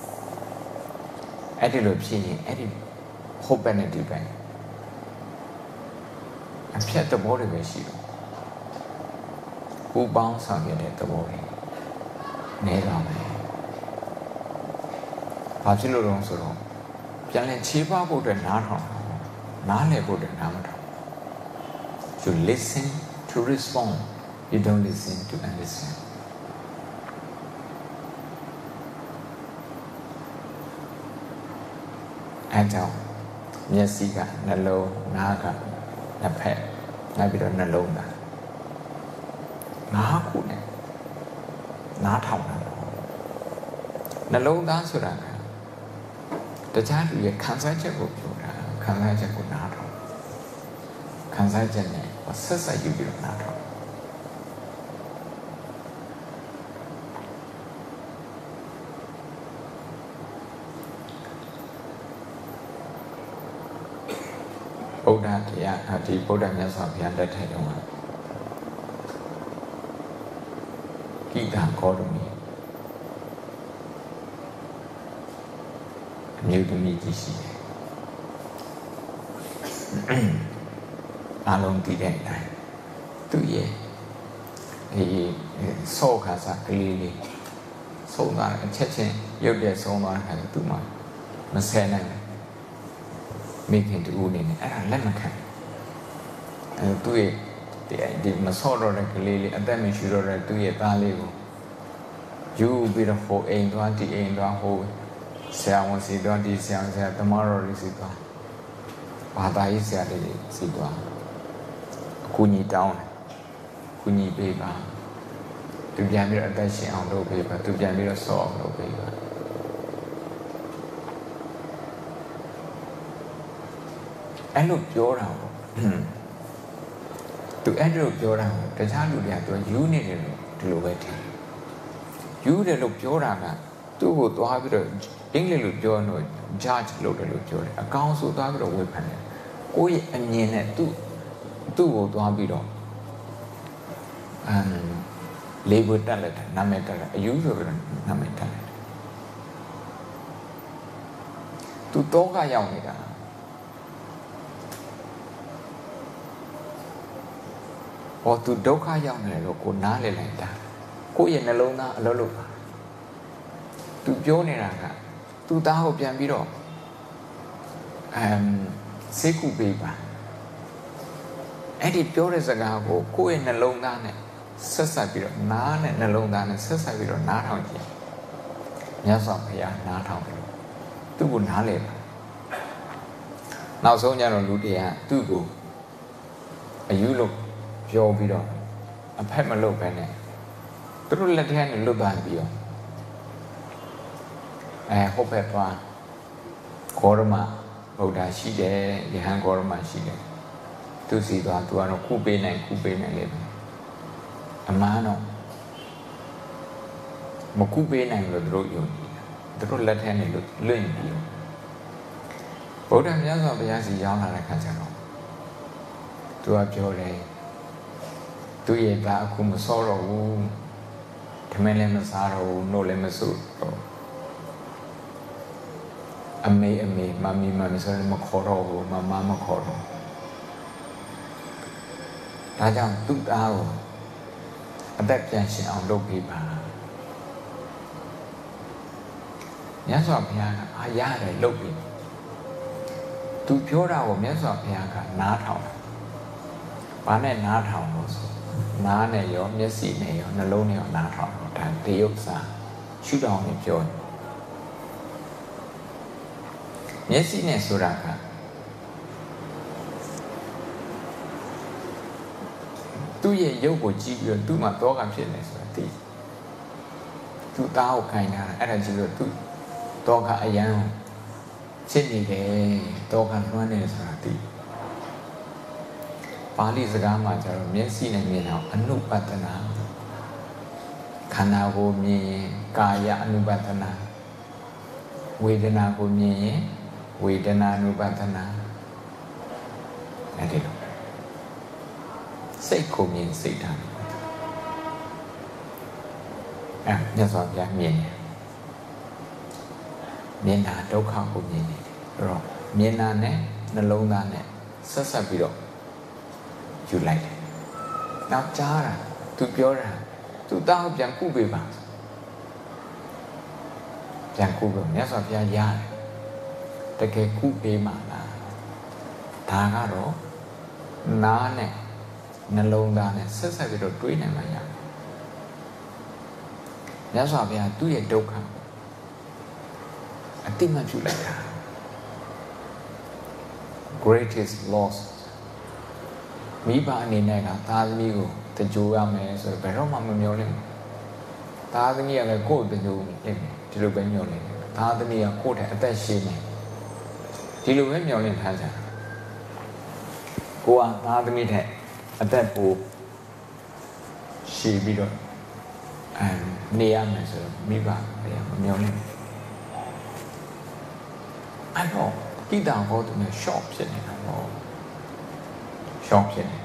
B: အဲ့ဒီလိုဖြစ်ရင်အဲ့ဒီဟုတ်ပဲနဲ့ဒီပဲအဖြတ်သဘောတွေပဲရှိတော့ကိုပေါင်းဆောင်ရတဲ့သဘောတွေနဲပါမယ်ဘာဖြစ်လို့လဲဆိုတော့ပြန်လဲခြေပဖို့အတွက်နားထောင်နားလည်ဖို့အတွက်နားမထောင်You listen to respond. You don't listen to understand. အဲကြောင့်မျက်စိကနှလုံးနားကနှစ်ဖက်နောက်ပြီးတော့နှလုံးသားနားခုနဲ့နားထောင်တာနှလုံးသားဆိုတာကတခြားလူရဲ့ခံစားချက်ကိုပြောတာခံစားချက်ကိုနားထောင်ခံစားချက်နဲ့ဆက်ဆက်ယူပြီးတော့နားထောင်ဗုဒ္ဓတရားဒီဗုဒ္ဓမြတ်စွာဘုရားလက်ထက်တုန်းကကိတံဂေါတမီအမျိုးသမီးကြီးရှိတယ်အလုံးတည်တဲ့အတိုင်းသူရဲ့ဆော့ခါစားကလေးလေးဆုံးသွားအချက်ချင်းရုပ်တဲ့ဆုံးသွားတဲ့ခါကျသူ့မှာမဆဲနိုင်မိခင်တူနေနဲ့အဲ့ဒါလက်မခံသူ့ရဲ့ဒီမဆော့တော့တဲ့ကလေးလေးအသက်မရှိတော့တဲ့သူ့ရဲ့သားလေးကိုယူပြီးတော့ဟိုအိမ်သွားဒီအိမ်သွားဟိုဆရာဝန်စီသွားဒီဆရာသမားတော်ကြီးစီသွားဘာသာရေးဆရာတွေစီသွားကူညီတောင်းတယ်ကူညီပေးပါသူပြန်ပြီးတော့အသက်ရှင်အောင်လုပ်ပေးပါသူပြန်ပြီးတော့ဆော့အောင်လုပ်ပေးပါအဲ့လိုပြောတာပေါ့သူအဲ့လိုပြောတာတခြားလူတွေကသူယူနေတယ်လို့ဒီလိုပဲထင်ယူတယ်လို့ပြောတာကသူ့ကိုသွားပြီးတော့အင်္ဂလိပ်လိုပြောတော့ judge လုပ်တယ်လို့ပြောတယ်အကောင်ဆိုသွားပြီးတော့ဝေဖန်တယ်ကိုယ့်ရဲ့အမြင်နဲ့သူ့ကိုသွားပြီးတော့label တက်လိုက်တယ်နာမည်တက်လိုက်အယူဆိုပြီးတော့နာမည်တက်လိုက်တယ်သူတော့ကရောက်နေတာဟောသူဒုက္ခရောက်နေတယ်လို့ကိုနားလည်လိုက်တာကိုယ့်ရဲ့နှလုံးသားအလုပ်လုပ်ပါသူပြောနေတာကသူ့သားကိုပြန်ပြီးတော့စိတ်ကူပေးပါအဲ့ဒီပြောတဲ့စကားကိုကိုယ့်ရဲ့နှလုံးသားနဲ့ဆက်ဆက်ပြီးတော့နားနဲ့နှလုံးသားနဲ့ဆက်ဆက်ပြီးတော့နားထောင်ကြည့်မြတ်စွာဘုရားနားထောင်တယ်သူ့ကိုနားလေပါနောက်ဆုံးကျတော့လူတွေကသူ့ကိုအယူလို့ပြောပြီးတော့အဖက်မလုပ်ပဲနဲ့သူတို့လက်ထဲနဲ့လွတ်သွားပြီးတော့ဟုတ်ပဲသွားဂေါရမဗုဒ္ဓရှိတယ်ယဟန်ဂေါရမရှိတယ်သူစီသွားသူကတော့ခုပေးနိုင်လေအမှန်တော့မခုပေးနိုင်လို့သူတို့ယုံကြည်သူတို့လက်ထဲနဲ့လွတ်ပြီးဗုဒ္ဓမြတ်စွာဘုရားစီရောက်လာတဲ့ခါကျတော့သူကပြောတယ်သူရဲ့သားအခုမစောတော့ဘူးထမင်းလည်းမစားတော့ဘူးနှုတ်လည်းမဆုတော့အမေမမီဆိုရင်မခေါ်တော့ဘူးမမခေါ်တော့ဒါကြောင့်သူ့သားကိုအသက်ပြန်ရှင်အောင်လုပ်ပေးပါမြတ်စွာဘုရားကအားရတယ်လုပ်ပေးသူပြောတာကိုမြတ်စွာဘုရားကနားထောင်တာဘာနဲ့နားထောင်လို့ဆိုနားနဲ့ရောမျက်စိနဲ့ရောနှလုံးနဲ့ရောနားထောင်တော့ဒါတေယုတ်စာရှုထောင်နေပြောတယ်မျက်စိနဲ့ဆိုတာကသူ့ရဲ့ရုပ်ကိုကြည့်ပြီးတော့သူ့မှာတောကဖြစ်နေဆိုတာသိသူ့သားကိုခိုင်းတာအဲ့ဒါကြည့်လို့သူ့တောကအယံဖြစ်နေတယ်တောကလွှမ်းနေဆိုတာသိပါဠိစကားမှာကျတော့မျက်စိနဲ့မြင်တော့အနုပတ္တနာခန္ဓာကိုမြင်ရင်ကာယအနုပတ္တနာဝေဒနာကိုမြင်ရင်ဝေဒနာနုပတနာအဲ့ဒီလိုစိတ်ကိုမြင်စိတ်ဓာတ်မြတ်စွာဘုရားမြင်တယ်မြင်တာဒုက္ခကိုမြင်နေတယ်အဲ့တော့မြင်တာနဲ့နှလုံးသားနဲ့ဆက်ဆက်ပြီးတော့ယူလိုက်တယ်နောက်ကြားတာသူပြောတာသူတောင်းပြန်ကုပေးပါပြန်ကုလို့မြတ်စွာဘုရားရတယ်တကယ်ကုပေးမှာလားဒါကတော့နားနဲ့နှလုံးသားနဲ့ဆက်ဆက်ပြီးတော့တွေးနိုင်မှရတယ်မြတ်စွာဘုရားသူ့ရဲ့ဒုက္ခအတိမတ်ပြုလိုက်တာ greatest loss မိဘအနေနဲ့ကသားသမီးကိုတကြိုရမယ်ဆိုတော့ဘယ်တော့မှမမျှော်လင့်ဘူးသားသမီးကလည်းကိုယ့်တကြိုလိမ့်မယ်ဒီလိုပဲမျှော်လင့်တယ်သားသမီးကကိုယ့်တဲ့အသက်ရှင်နေဒီလိုပဲမျှော်လင့်ထားကြကိုကသားသမီးတဲ့အသက်ပိုရှည်ပြီးတော့နေရမယ်ဆိုတော့မိဘတွေကမမျှော်လင့်အဲ့တော့ကိတ္တဟောသူနဲ့ short ဖြစ်နေတာပေါ့ short ဖြစ်နေ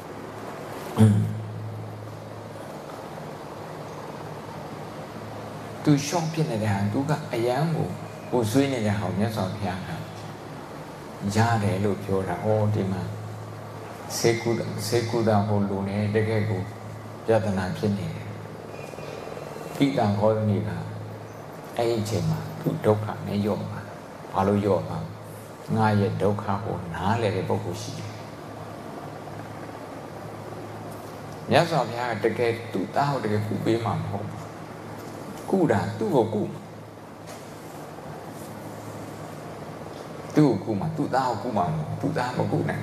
B: သူ short ဖြစ်နေတဲ့ဟာသူကအယံကိုဆွေးနေတဲ့ဟာမြတ်စွာဘုရားကရတယ်လို့ပြောတာဟောဒီမှာစေကုသဟောလို့ ਨੇ တကယ်ကိုပြဿနာဖြစ်နေတယ်ကိတ္တဟောသမီးကအဲ့ဒီအချိန်မှာသူဒုက္ခနဲ့ရော့မှာဘာလို့ရော့မှာငါရဲ့ဒုက္ခကိုနားလည်တဲ့ပုဂ္ဂိုလ်ရှိတယ်မြတ်စွာဘုရားကတကယ်သူ့သားကိုတကယ်ကုပေးမှာမဟုတ်ဘူးကုတာသူ့ကိုကုသူ့ကိုကုမှာသူ့သားကိုကုမှာမဟုတ်သူ့သားမကုနိုင်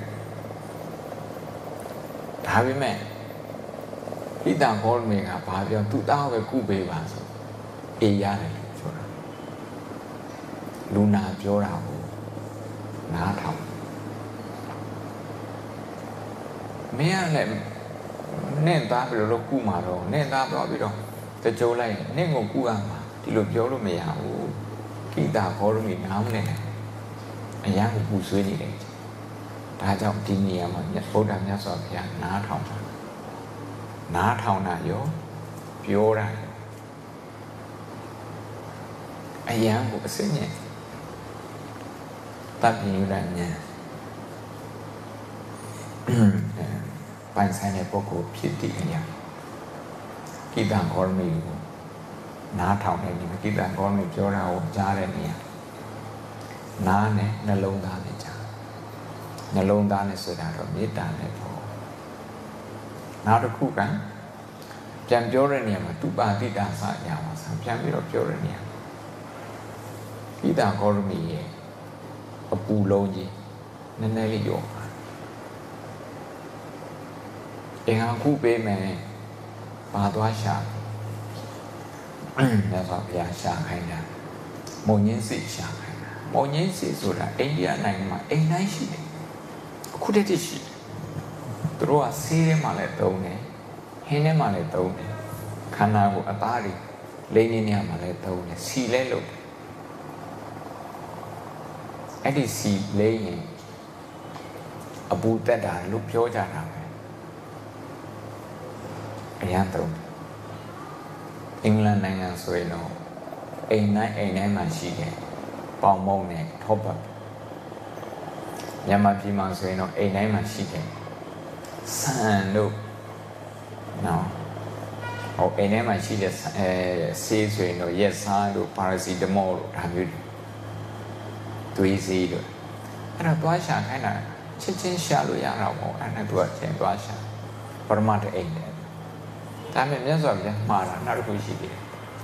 B: ဒါပေမဲ့ဣတံဘောရမေကဘာပြောသူ့သားကိုပဲကုပေးပါဆိုအေးရတယ်လို့ပြောတာလူနာပြောတာကိုနားထောင်မင်းကလည်းနဲ့သားပြီးတော့ကုမှာတော့နဲ့သားသွားပြီးတော့တကြိုလိုက်နဲ့ကိုကုရမှာဒီလိုပြောလို့မရဘူးကိတ္တဘောရမေနားမလဲအရာကိုပူဆွေးနေတယ်ဒါကြောင့်ဒီနေရာမှာဗုဒ္ဓမြတ်စွာဘုရားနားထောင်တာရောပြောတာအရာကိုအစစ်ညက်တပ်ပြင်းရညာပိုင်ဆိုင်တဲ့ပုဂ္ဂိုလ်ဖြစ်တည်နေရကိတ္တဘောရမေကိုနားထောင်နေတယ်ကိတ္တဘောရမေပြောတာကိုကြားတဲ့နေရာနားနဲ့နှလုံးသားနဲ့ကြားနှလုံးသားနဲ့ဆိုတာတော့မေတ္တာနဲ့ပေါ့နောက်တစ်ခုကပြန်ပြောတဲ့နေရာမှာသူပါတိတာစရပါစပြန်ပြီးတော့ပြောတဲ့နေရာပိတာဂေါရမီရဲ့အပူလုံးကြီးနည်းနည်းလေးရောအင်္ဂါခုပေးမယ်ပါသွားရှာမြတ်စွာဘုရားရှာခိုင်းတာမုံညင်းစိရှာခိုင်းတာမုံညင်းစိဆိုတာအိန္ဒိယနိုင်ငံမှာအိမ်တိုင်းရှိတယ်အခုတည်းတည်းရှိတယ်သူတို့ကဆေးထဲမှာလည်းသုံးတယ်ဟင်းထဲမှာလည်းသုံးတယ်ခန္ဓာကိုယ်အသားတွေလိမ့်နေနေမှာလည်းသုံးတယ်စီလဲလို့အဲ့ဒီစီလဲရင်အပူတက်တာလို့ပြောကြတာပဲအရန်သုံးအင်္ဂလန်နိုင်ငံဆိုရင်တော့အိမ်တိုင်းမှာရှိတယ်ပေါင်မုံနဲ့ထောပတ်မြန်မာပြည်မှာဆိုရင်တော့အိမ်တိုင်းမှာရှိတယ်ဆန်တို့နော်ဟိုအိမ်ထဲမှာရှိတဲ့ဆေးဆိုရင်တော့ရက်စားတို့ပါရာစီတမောတို့ဒါမျိုးသွေးဆေးတို့အဲ့တော့သွားရှာခိုင်းတာချက်ချင်းရှာလို့ရတော့ပေါ့အဲ့ဒါသူကချင်းသွားရှာပရမတ်အိမ်တယ်ဒါပေမဲ့မြတ်စွာဘုရားမှားတာနောက်တစ်ခုရှိတယ်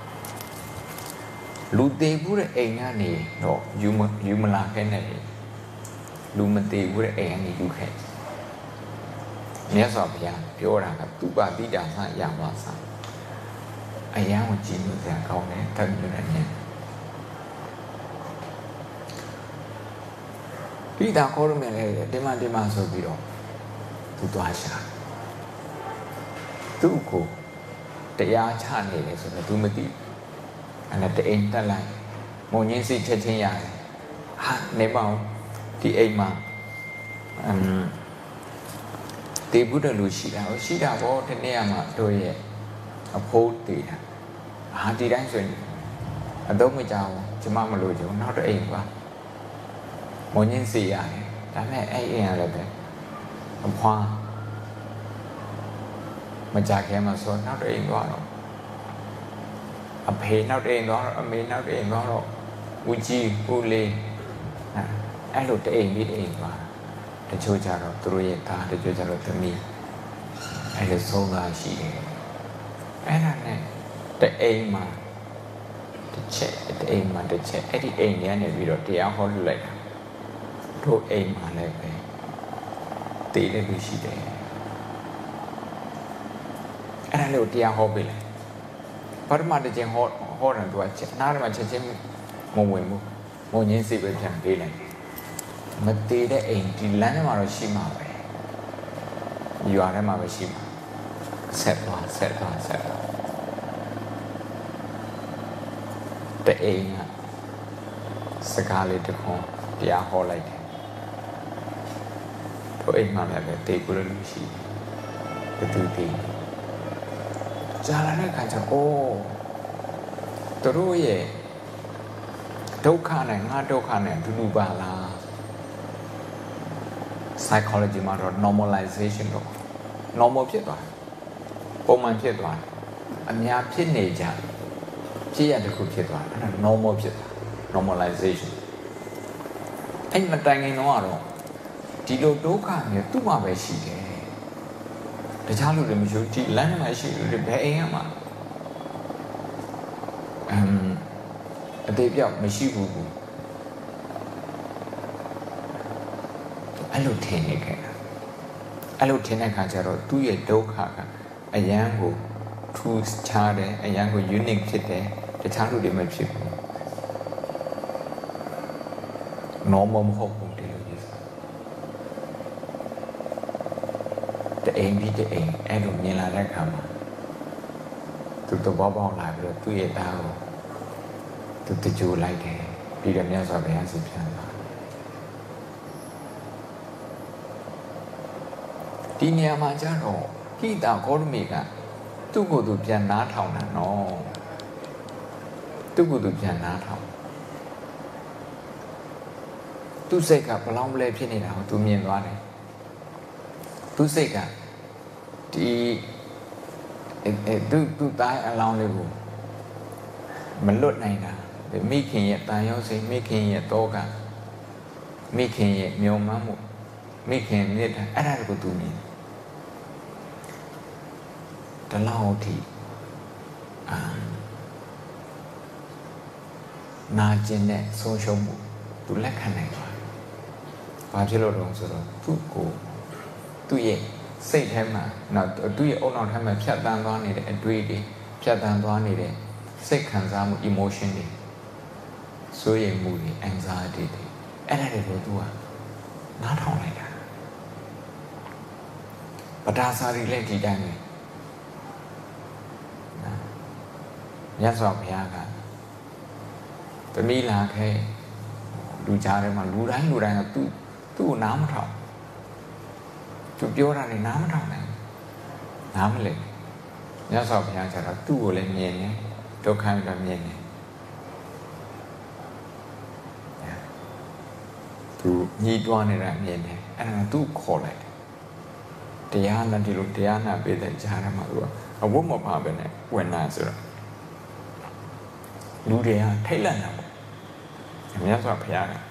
B: လူသေးဘူးတဲ့အိမ်ကနေတော့ယူမလာခဲ့နဲ့လူမသေးဘူးတဲ့အိမ်ကနေယူခဲ့မြတ်စွာဘုရားပြောတာကသူပါတိတာဆရပါစားအယံကိုကြည့်လို့ပြန်ကောင်းတယ်တတ်လို့လည်းညံပိတာခေါ်ရမယ်လေဒီမှာဆိုပြီးတော့သူသွားရှာသူ့ကိုတရားချနေတယ်ဆိုတော့သူမသိအဲ့ဒါတအိမ်တက်လိုက်မုံညင်းစိချက်ချင်းရတယ်ဟာနေပါဦးဒီအိမ်မှာတေဘုဒ္ဓလူရှိတာပေါ့ဒီနေ့မှတို့ရဲ့အဖိုးတည်တာဟာဒီတိုင်းဆိုရင်အတော့မကြောက်ကျမမလို့ကြုံနောက်တော့အိမ်ပါမုံညင်းစိရတယ်ဒါပေမဲ့အဲ့အိမ်ရလည်းပဲအဖွာမကြခင်မှာဆိုနောက်တော့အိမ်သွားတော့အဖေနောက်တိန်သွားတော့အမေနောက်တိန်သွားတော့ဦးကြီးဦးလေးအဲ့လိုတိန်ပြီးတိန်သွားတချို့ကြတော့သူတို့ရဲ့သားတချို့ကြတော့သမီးအဲ့လိုဆုံးတာရှိတယ်အဲ့ဒါနဲ့တအိမ်မှာတစ်ချက်အဲ့ဒီအိမ်ထဲကနေပြီးတော့တရားဟောလွတ်လိုက်တာတို့အိမ်မှာလည်းပဲတည်လည်းရှိတယ်အဲ့ဒါလို့တရားဟောပေးလိုက်ပထမတစ်ချိန်ဟောတယ်သူကနားထဲမှာချက်ချင်းမဝင်ဘူးမုံညင်းစိပဲပြန်ပေးလိုက်မတည်တဲ့အိမ်ဒီလမ်းထဲမှာတော့ရှိမှာပဲရွာထဲမှာပဲရှိမှာဆက်သွားတဲ့အိမ်ကစကားလေးတစ်ခုတရားဟောလိုက်တယ်တို့အိမ်မှာလည်းတေကူလူရှိဘယ်သူတည်ကြာလာတဲ့ခါကျတော့သူတို့ရဲ့ဒုက္ခနဲ့ငါဒုက္ခနဲ့အတူတူပါလား psychology မှာတော့ normalization တော့ normal ဖြစ်သွားတယ်ပုံမှန်ဖြစ်သွားတယ်အများဖြစ်နေကြဖြစ်ရတဲ့ခုဖြစ်သွားတယ်အဲ့ဒါ normal ဖြစ်သွား normalization အဲ့မတိုင်ခင်တော့ဒီလိုဒုက္ခမျိုးသူ့မှာပဲရှိတယ်တခြားလူတွေမရှိဘူးဒီလမ်းမှာရှိလူတွေဘယ်အိမ်ကမှအသေးပြောက်မရှိဘူးအဲ့လိုထင်နေခဲ့တာအဲ့လိုထင်တဲ့ခါကျတော့သူ့ရဲ့ဒုက္ခကအယံကိုထူးခြားတယ်အယံကို unique ဖြစ်တယ်တခြားလူတွေမဖြစ်ဘူး normal မဟုတ်ဘူးဒီလိုကြီးတအိမ်ပြီးတအိမ်အဲ့လိုမြင်လာတဲ့ခါမှာသူတော့ပေါက်လာပြီးတော့သူ့ရဲ့သားကိုသူတကြိုလိုက်တယ်ပြီးတော့မြတ်စွာဘုရားစီပြန်လာဒီနေရာမှာကျတော့ဟိတာဂေါတမီကသူ့ကိုယ်သူပြန်နားထောင်တာနော်သူ့ကိုယ်သူပြန်နားထောင်သူ့စိတ်ကဘလောင်းမလဲဖြစ်နေတာကိုသူမြင်သွားတယ်သူ့စိတ်ကဒီသူ့သားအလောင်းလေးကိုမလွတ်နိုင်တာမိခင်ရဲ့တန်ရုံးစိတ်မိခင်ရဲ့တောကမိခင်ရဲ့မျောမှန်းမှုမိခင်မြစ်တာအဲ့ဒါကိုသူမြင်တလောက်ထိနာကျင်တဲ့ဆုံးရှုံးမှုသူလက်ခံနိုင်ပါတယ်။ဘာဖြစ်လို့လဲဆိုတော့သူ့ရဲ့စိတ်ထဲမှာနော်သူ့ရဲ့အုံနောက်ထဲမှာဖြတ်တန်းသွားနေတဲ့အတွေ့အကြုံဖြတ်တန်းသွားနေတဲ့စိတ်ခံစားမှု emotion တွေစိုးရိမ်မှုတွေ anxiety တွေအဲ့ဒါတွေကိုသူကနားထောင်လိုက်တာပဒါစာရီလည်းဒီတိုင်းပဲမြတ်စွာဘုရားကသမီးလာခဲ့လူကြားထဲမှာလူတိုင်းကသူ့ကိုနားမထောင်သူပြောတာလည်းနားမထောင်နိုင်နားမလဲမြတ်စွာဘုရားကျတော့သူ့ကိုလည်းမြင်တယ်ဒုက္ခလည်းမြင်တယ်သူညှိတွားနေတာမြင်တယ်အဲ့ဒါသူ့ခေါ်လိုက်တယ်တရားနဲ့ဒီလိုတရားနာပေးတဲ့ကြားထဲမှာသူကအဝတ်မပါပဲနဲ့ဝင်လာဆိုတော့လူတွေကထိတ်လန့်တာပေါ့မြတ်စွာဘုရားက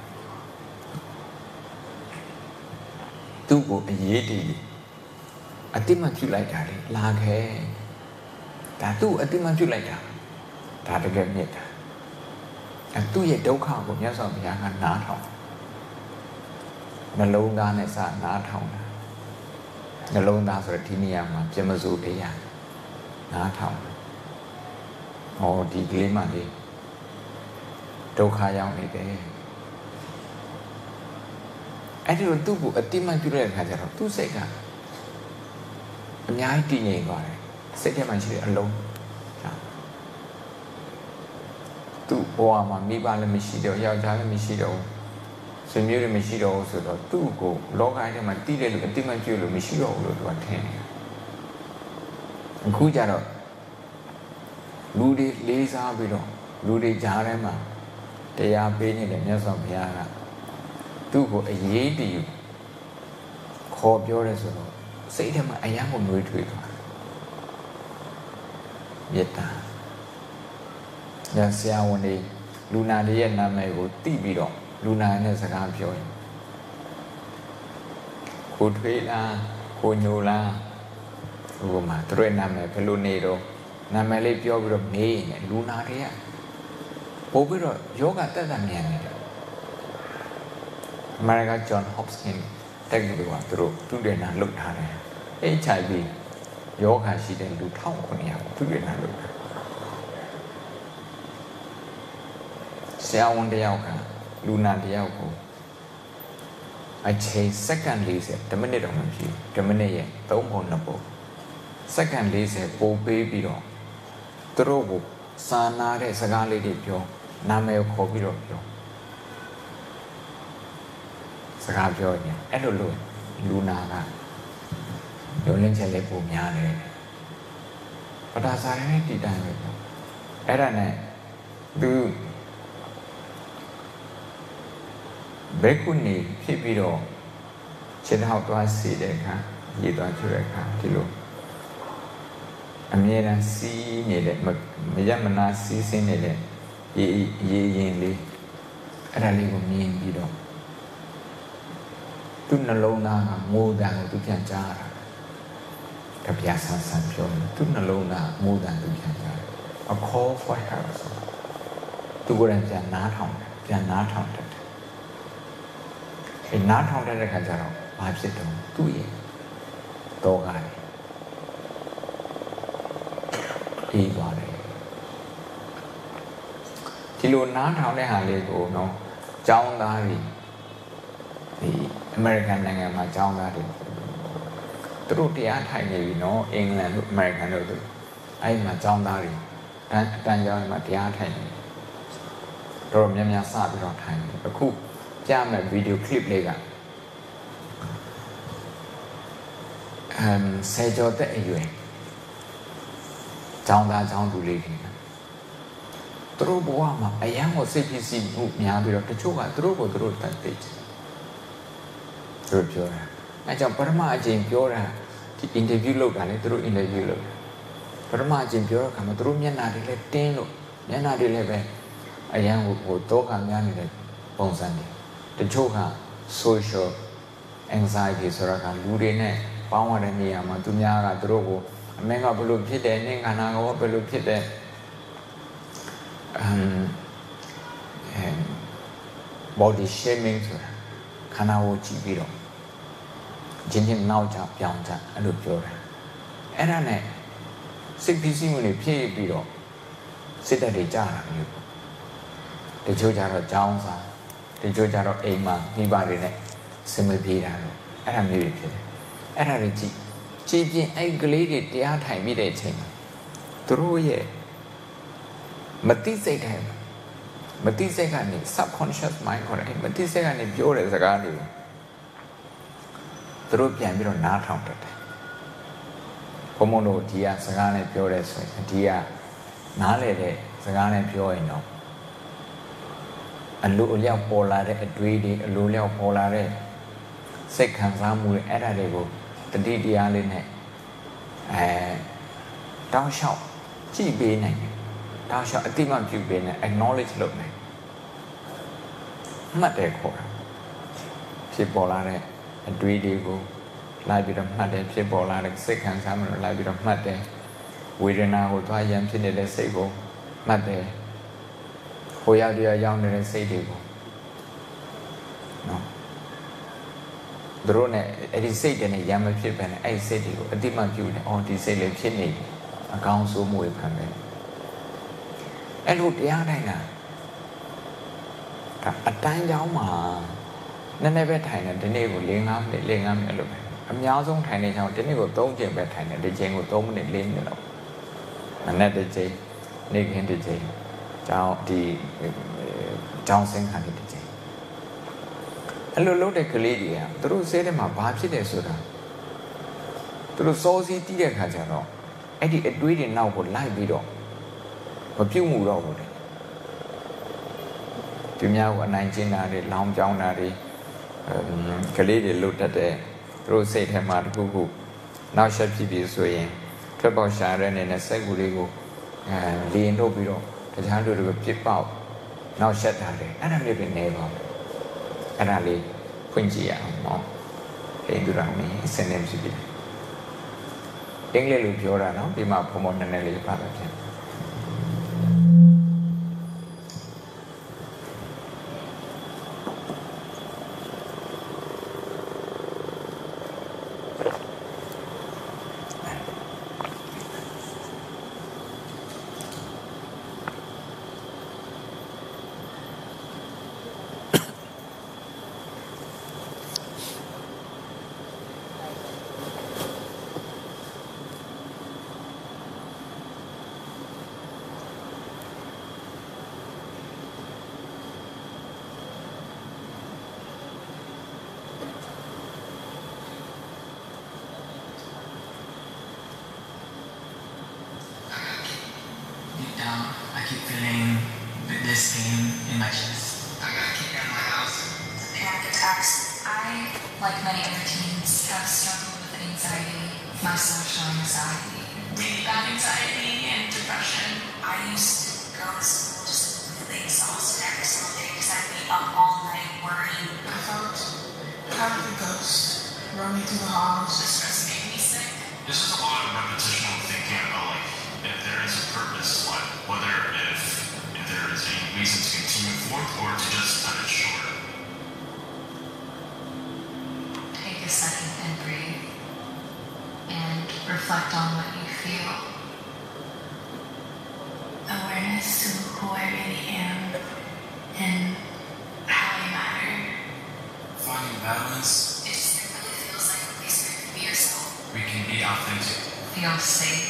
B: သူ့ကိုအရေးတည်အတိမပြုလိုက်တာလေလာခဲ့ဒါသူ့အတိမပြုလိုက်တာဒါတကယ်မြတ်တာသူ့ရဲ့ဒုက္ခကိုမြတ်စွာဘုရားကနားထောင်နှလုံးသားနဲ့စနားထောင်တာနှလုံးသားဆိုတော့ဒီနေရာမှာပြမစိုးတရားနားထောင်ဟောဒီကလေးမလေးဒုက္ခရောက်နေတယ်အဲ့ဒီတော့သူ့ကိုအတိမပြုတဲ့အခါကျတော့သူ့စိတ်ကအများကြီးတည်ငြိမ်သွားတယ်စိတ်ထဲမှာရှိတဲ့အလုံးသူ့ဘဝမှာမိဘလည်းမရှိတော့ယောက်ျားလည်းမရှိတော့ဆွေမျိုးတွေမရှိတော့ဆိုတော့သူ့ကိုလောကထဲမှာတည်တယ်လို့အတိမပြုလို့မရှိတော့ဘူးလို့သူကထင်တယ်အခုကျတော့လူတွေလေးစားပြီးတော့လူတွေကြားထဲမှာတရားပေးနေတဲ့မြတ်စွာဘုရားကသူ့ကိုအရေးတည်ခေါ်ပြောရဲဆိုတော့စိတ်ထဲမှာအယံကိုနှွေးထွေးသွားမေတ္တာညဆရာဝန်တွေလူနာတွေရဲ့နာမည်ကိုသိပြီးတော့လူနာနဲ့စကားပြောရင်ကိုထွေးလားကိုညိုလားဟိုမှာသူတို့နာမည်ဘယ်လိုနေတော့နာမည်လေးပြောပြီးတော့မေးရင်လူနာတွေကပို့ပြီးတော့ယောဂတက်တာမြန်နေတယ်အမေရိကဂျွန်ဟော့ပ်ကင်တက္ကသိုလ်ကသူတို့သူတွေနာလုပ်ထားတယ် HIV ယောဂရှိတဲ့လူ1900သူတွေနာလုပ်တာဆရာဝန်တယောက်ကလူနာတယောက်ကိုအချိန်စက္ကန့်4010မိနစ်တော့မရှိဘူး10မိနစ်ရဲ့3ပုံ2ပုံစက္ကန့်40ပို့ပေးပြီးတော့သူတို့ကိုစာနာတဲ့စကားလေးတွေပြောနာမည်ကိုခေါ်ပြီးတော့ပြောစကားပြောရင်အဲ့လိုလို့လူနာကရုံလင်းချက်လေးပုံများတယ်ပဒါစာရင်းတည်တိုင်းပဲအဲ့ဒါနဲ့သူဘဲကုနေဖြစ်ပြီးတော့ခြေထောက်သွားစီတဲ့အခါရေသွားချွတဲ့အခါဒီလိုအမြဲတမ်းစီးနေတဲ့မရမနာစီးဆင်းနေတဲ့ရေရင်လေးအဲ့ဒါလေးကိုမြင်ပြီးတော့သူ့နှလုံးသားကငိုတန်ကိုသူပြန်ကြားတာတပြားဆန်းဆန်းပြောတယ်သူ့နှလုံးသားငိုတန်သူပြန်ကြားတယ်အခေါ် for her ဆိုသူကိုယ်တိုင်ပြန်နားထောင်တယ်ပြန်နားထောင်တယ်အဲ့နားထောင်တဲ့ခါကျတော့ဘာဖြစ်တော့သူ့ရဲ့တောကတယ်အေးသွားတယ်ဒီလိုနားထောင်တဲ့ဟာလေးကိုနော်ကျောင်းသားတွေဒီအမေရိကန်နိုင်ငံမှာကျောင်းသားတွေသူတို့တရားထိုင်နေပြီနော်အင်္ဂလန်တို့အမေရိကန်တို့အဲ့မှာကျောင်းသားတွေတန်းကျောင်းမှာတရားထိုင်နေတော့များများစပြီးတော့ထိုင်တယ်အခုကြားမဲ့ဗီဒီယိုကလစ်လေးကဆယ်ကျော်တဲ့အရွယ်ကျောင်းသားကျောင်းသူလေးတွေသူတို့ဘဝမှာအယံကိုစိတ်ဖြစ်စီမှုများပြီးတော့တချို့ကသူတို့ကိုသူတို့တတ်သိတယ်သူတို့ပြောတာအဲကြောင့်ပထမအချိန်ပြောတာဒီအင်တာဗျူးလုပ်တာလေသူတို့အင်တာဗျူးလုပ်တယ်ပထမအချိန်ပြောတဲ့အခါမှာသူတို့မျက်နှာတွေလည်းတင်းလို့မျက်နှာတွေလည်းပဲအယံကိုတော့ခံများနေတဲ့ပုံစံတွေတချို့က social anxiety ဆိုတာကလူတွေနဲ့ပေါင်းရတဲ့နေရာမှာသူများကသူတို့ကိုအမေကဘယ်လိုဖြစ်တယ်နင်ခန္ဓာကဘယ်လိုဖြစ်တယ် body shaming ဆိုတာခန္ဓာကိုယ်ကြည့်ပြီးတော့ချင်းနောက်ကြပြောင်းကြအဲ့လိုပြောတယ်အဲ့ဒါနဲ့စိတ်ဖိစီးမှုတွေဖြစ်ပြီးတော့စိတ်ဓာတ်တွေကြာတာမျိုးတချို့ကြတော့ကြောင်းစားတချို့ကြတော့အိမ်မှာမိဘတွေနဲ့စင်မပြေတာတော့အဲ့ဒါမျိုးတွေဖြစ်တယ်အဲ့ဒါတွေကြည့်ပြင်းအဲ့ကလေးတွေတရားထိုင်ပြီးတဲ့အချိန်မှာသူတို့ရဲ့မတိစိတ်တိုင်းမတိစိတ်ကနေ subconscious mind ခေါ်တယ်မတိစိတ်ကနေပြောတဲ့စကားတွေသူတို့ပြန်ပြီးတော့နားထောင်တတ်တယ်ဘုံဘုံတို့ဒီကစကားနဲ့ပြောတဲ့ဆိုရင်ဒီကနားလေတဲ့စကားနဲ့ပြောရင်တော့အလိုအလျောက်ပေါ်လာတဲ့အတွေးတွေအလိုလျောက်ပေါ်လာတဲ့စိတ်ခံစားမှုတွေအဲ့ဒါတွေကိုတတိတရားလေးနဲ့တောင်းလျှောက်ကြည့်ပေးနိုင်တယ်တောင်းလျှောက်အတိမပြုပေးနိုင် acknowledge လုပ်နိုင်မှတ်တယ်ခေါ်တာဖြစ်ပေါ်လာတဲ့အတွေးတွေကိုလိုက်ပြီးတော့မှတ်တယ်ဖြစ်ပေါ်လာတဲ့စိတ်ခံစားမှုတွေလိုက်ပြီးတော့မှတ်တယ်ဝေဒနာကိုသွားရံဖြစ်နေတဲ့စိတ်ကိုမှတ်တယ်ဟိုရောက်တရားရောက်နေတဲ့စိတ်တွေကိုနော်သူတို့ ਨੇ အဲ့ဒီစိတ်တွေနဲ့ရံမဖြစ်ပဲနဲ့အဲ့ဒီစိတ်တွေကိုအတိမပြုတယ်အော်ဒီစိတ်လေးဖြစ်နေပြီအကောင်းဆုံးမွေခံတယ်အဲ့လိုတရားတိုင်းတာအတိုင်းကြောင်းမှာနည်းနည်းပဲထိုင်တယ်ဒီနေ့ကို4-5မိနစ်အဲ့လိုပဲအများဆုံးထိုင်နေချောင်းဒီနေ့ကို3ချိန်ပဲထိုင်တယ်ဒီချိန်ကို3မိနစ်4မိနစ်လောက်နည်းနည်းတစ်ချိန်နေ့ခင်းတစ်ချိန်ကျောင်းဒီကျောင်းစင်းခံနေတစ်ချိန်အဲ့လိုလုပ်တဲ့ကလေးတွေကသူတို့စိတ်ထဲမှာဘာဖြစ်တယ်ဆိုတာသူတို့စောစီးတီးတဲ့ခါကျတော့အဲ့ဒီအတွေးတွေနောက်ကိုလိုက်ပြီးတော့မပြုတ်မှုတော့ဘူးလေဒီများကိုအနိုင်ကျင့်တာတွေလောင်းကြောင်းတာတွေကလေးတွေလွတ်တတ်တဲ့သူတို့စိတ်ထဲမှာတခုခုနောက်ဆက်ဖြစ်ပြီးဆိုရင်ထွက်ပေါက်ရှာတဲ့အနေနဲ့စိတ်ကူတွေကိုလင်းထုတ်ပြီးတော့တခြားလူတွေကိုပြစ်ပေါက်နောက်ဆက်တာတွေအဲ့ဒါမျိုးတွေနေပါဘူးအဲ့ဒါလေးဖွင့်ကြည့်ရအောင်နော်အိမ်သူတော်မင်းစနေဖြစ်ပြီအင်္ဂလိပ်လိုပြောတာနော်ဒီမှာဘုံဘုံနည်းနည်းလေးပါတာပြန်
C: I keep feeling this pain in my chest. I gotta keep out of my house. Panic attacks. I, like many other teens, have struggled with anxiety, my social anxiety. Really bad anxiety and depression. I used to go to school just completely exhausted every single day because I'd be up all night worrying. I felt part of the ghost roaming through the halls. The stress made me sick.
D: This is a lot of repetitional thinking about like if there is a purpose, like whether if there is any reason to continue forth or to just cut it short.
C: Take a second and breathe and reflect on what you feel. Awareness to who I really am and how I matter.
D: Finding balance.
C: It really feels like a place where you can be yourself.
D: We can be authentic.
C: Feel safe.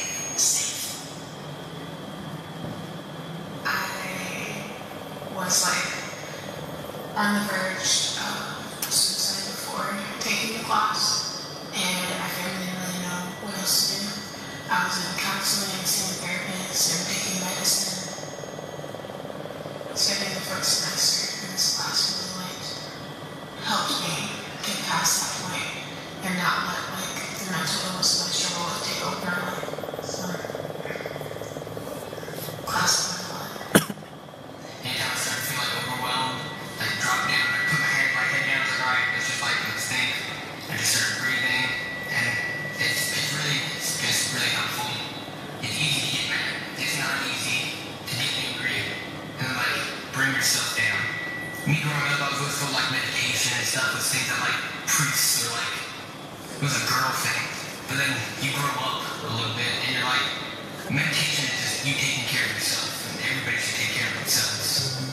E: Was like on the verge of suicide before taking the class, and I didn't really know what else to do. I was in counseling, seeing therapists, and taking medicine. Spending the first semester in this class really like helped me get past that point and not let like the mental illness and my struggle take over like some class.
D: Me growing up, I was
F: and stuff would think that like priests are like it was a girl thing. But then you grow up a little bit and you're like, meditation is just you taking care of yourself, and everybody should take care of themselves.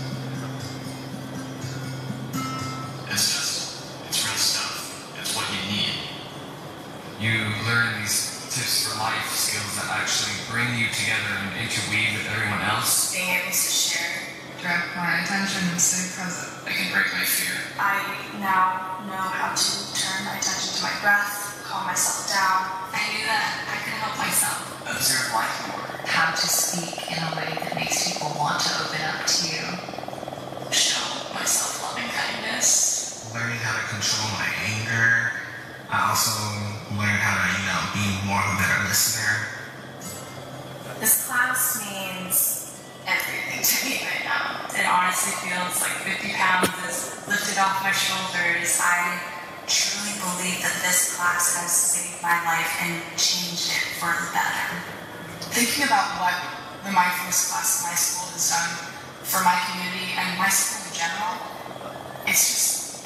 D: It's real stuff. It's what you need.
F: You learn these tips for life, skills that actually bring you together and interweave with everyone else.
E: Being able to share.
C: Direct my attention and stay present.
F: I can break my fear.
E: I now know how to turn my attention to my breath, calm myself down.
C: I knew that I could help myself.
F: Observe life more.
C: How to speak in a way that makes people want to open up to you.
E: Show myself loving kindness.
F: Learning how to control my anger. I also learned how to, be more of a better listener.
E: This class means everything to me right now. It honestly feels like 50 pounds is lifted off my shoulders. I truly believe that this class has saved my life and changed it for the better. Thinking about what the mindfulness class at my school has done for my community and my school in general, it's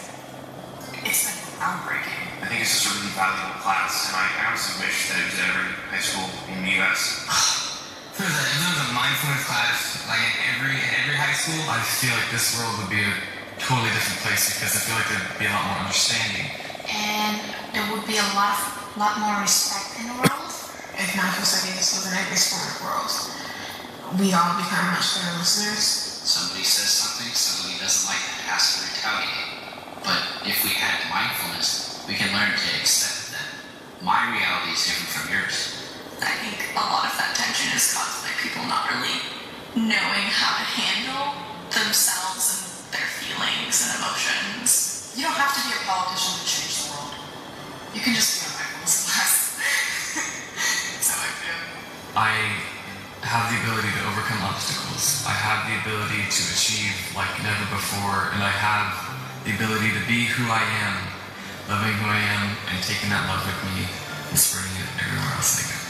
E: been groundbreaking.
D: I think it's just a really valuable class, and I honestly wish that it was at every high school in the U.S.
F: If there was a mindfulness class like in every high school, I feel like this world would be a totally different place because I feel like there'd be a lot more understanding.
E: And there would be a lot more respect in the world. If mindful studies was in every sport in the world, we all become much better listeners.
G: Somebody says something, somebody doesn't like it, has to retaliate. But if we had mindfulness, we can learn to accept that my reality is different from yours.
C: I think a lot of that tension is caused by people not really knowing how to handle themselves and their feelings and emotions.
E: You don't have to be a politician to change the world. You can just be a mindfulness class. That's how I feel.
F: I have the ability to overcome obstacles. I have the ability to achieve like never before, and I have the ability to be who I am, loving who I am, and taking that love with me and spreading it everywhere else I go.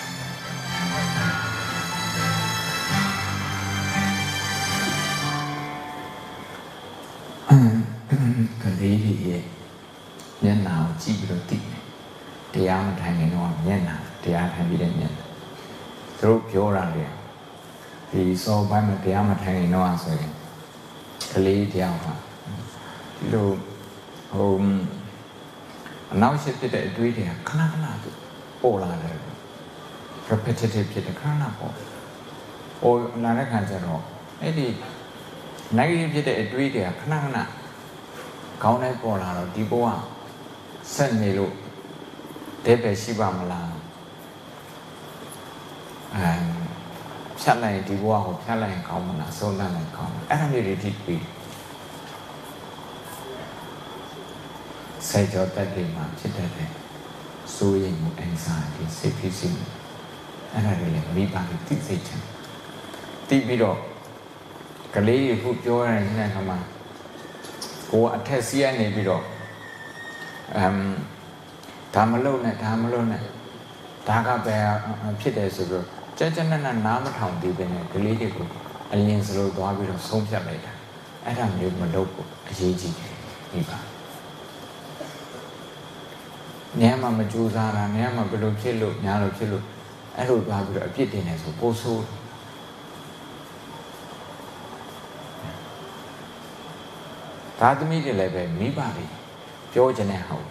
B: ကလေးတွေရဲ့မျက်နှာကိုကြည့်ပြီးတော့သိတယ်တရားမထိုင်ခင်တော့မျက်နှာတရားထိုင်ပြီးတဲ့မျက်နှာသူတို့ပြောတာလေဒီစောပိုင်းမှာတရားမထိုင်ခင်တော့ဆိုရင်ကလေးတရားဟာဒီလိုအနောက်ရှိဖြစ်တဲ့အတွေးတွေကခဏခဏပေါ်လာတယ် repetitive ဖြစ်တဲ့ခဏခဏပေါ်လာတဲ့ခါကျတော့အဲ့ဒီ negative ဖြစ်တဲ့အတွေးတွေကခဏခဏခေါင်းထဲပေါ်လာတော့ဒီဘဝဆက်နေလို့တဲ့ပဲရှိပါမလားဖြတ်လိုက်ဒီဘဝကိုဖြတ်လိုက်ရင်ကောင်းမလားဆုံးသတ်လိုက်ကောင်းမလားအဲ့ဒါမျိုးတွေထိပြီးစိတ်ကြောတက်တွေမှာဖြစ်တတ်တယ်စိုးရိမ်မှုအန်ဆာတီစိတ်ဖြစ်စီအဲ့ဒါတွေလည်းမိဘတွေသိစိတ်ချင်သိပြီးတော့ကလေးတွေခုပြောရတဲ့အခါမှာကိုအထက်စီးရနေပြီးတော့ဒါမလုပ်နဲ့ဒါကပဲဖြစ်တယ်ဆိုတော့ကြက်နက်နားမထောင်သေးပဲနဲ့ကလေးတွေကိုအလင်းစလို့သွားပြီးတော့ဆုံးဖြတ်လိုက်တာအဲ့ဒါမျိုးမလုပ်ဘူးအရေးကြီးတယ်ဒီပါညမှာမကြိုးစားတာညမှာဘယ်လိုဖြစ်လို့ညာလိုဖြစ်လို့အဲ့လိုသွားပြီးတော့အပြစ်တင်နေဆိုပို့ဆိုးဒါသမီးတွေလည်းပဲမိဘတွေပြောချင်တဲ့ဟာ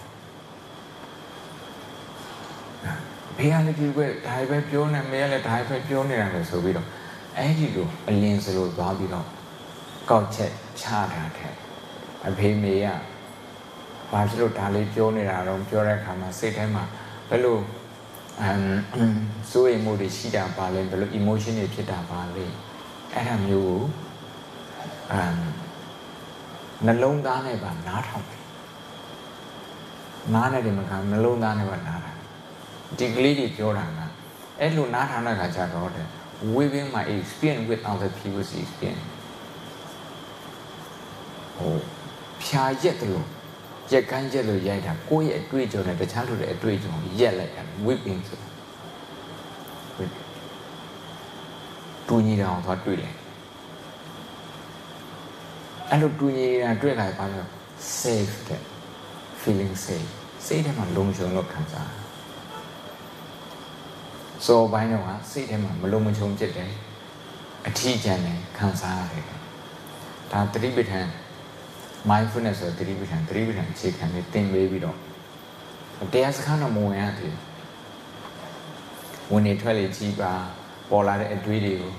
B: ဘေးကလည်းဒီကွဒါပဲပြောနေမဲလည်းဒါပဲပြောနေတာလို့ဆိုပြီးတော့အဲ့ဒီလိုအလင်းစလို့သွားပြီးတော့ကောက်ချက်ချတာတဲ့အဖေမေကဘာဖြစ်လို့ဒါလေးပြောနေတာတော့ပြောတဲ့အခါမှာစိတ်ထဲမှာဘယ်လိုစိုးရိမ်မှုတွေရှိတာပါလဲဘယ်လို emotion တွေဖြစ်တာပါလဲအဲ့ဒါမျိုးကိုနှလုံးသားနဲ့ပါနားထောင်တယ်နားနဲ့ဒီမှာကနှလုံးသားနဲ့ပါနားတာဒီကလေးတွေပြောတာကအဲ့လိုနားထောင်တဲ့အခါကျတော့တဲ့ weaving my experience with other people's experience ဖြာရက်တယ်လို့ရက်ကန်းရက်လို့ရိုက်တာကိုယ့်ရဲ့အတွေ့အကြုံနဲ့တခြားလူတွေအတွေ့အကြုံကိုရက်လိုက်တာ weaving ဆိုတူညီတာအောင်သွားတွေ့လိုက်အဲ့လိုတူညီတာတွေ့လာပါတော့ safe တဲ့ feeling safe စိတ်ထဲမှာလုံခြုံလို့ခံစားစောပိုင်းတော့စိတ်ထဲမှာမလုံမခြုံဖြစ်တယ်အထီးကျန်တယ်ခံစားရတယ်ဒါသတိပဋ္ဌာန် mindfulness ဆိုသတိပဋ္ဌာန်အခြေခံပြီးသင်ပေးပြီးတော့တရားစခန်းတော့မဝင်ရသေးဘူးဝင်နေထွက်လေကြည့်ပါပေါ်လာတဲ့အတွေးတွေကို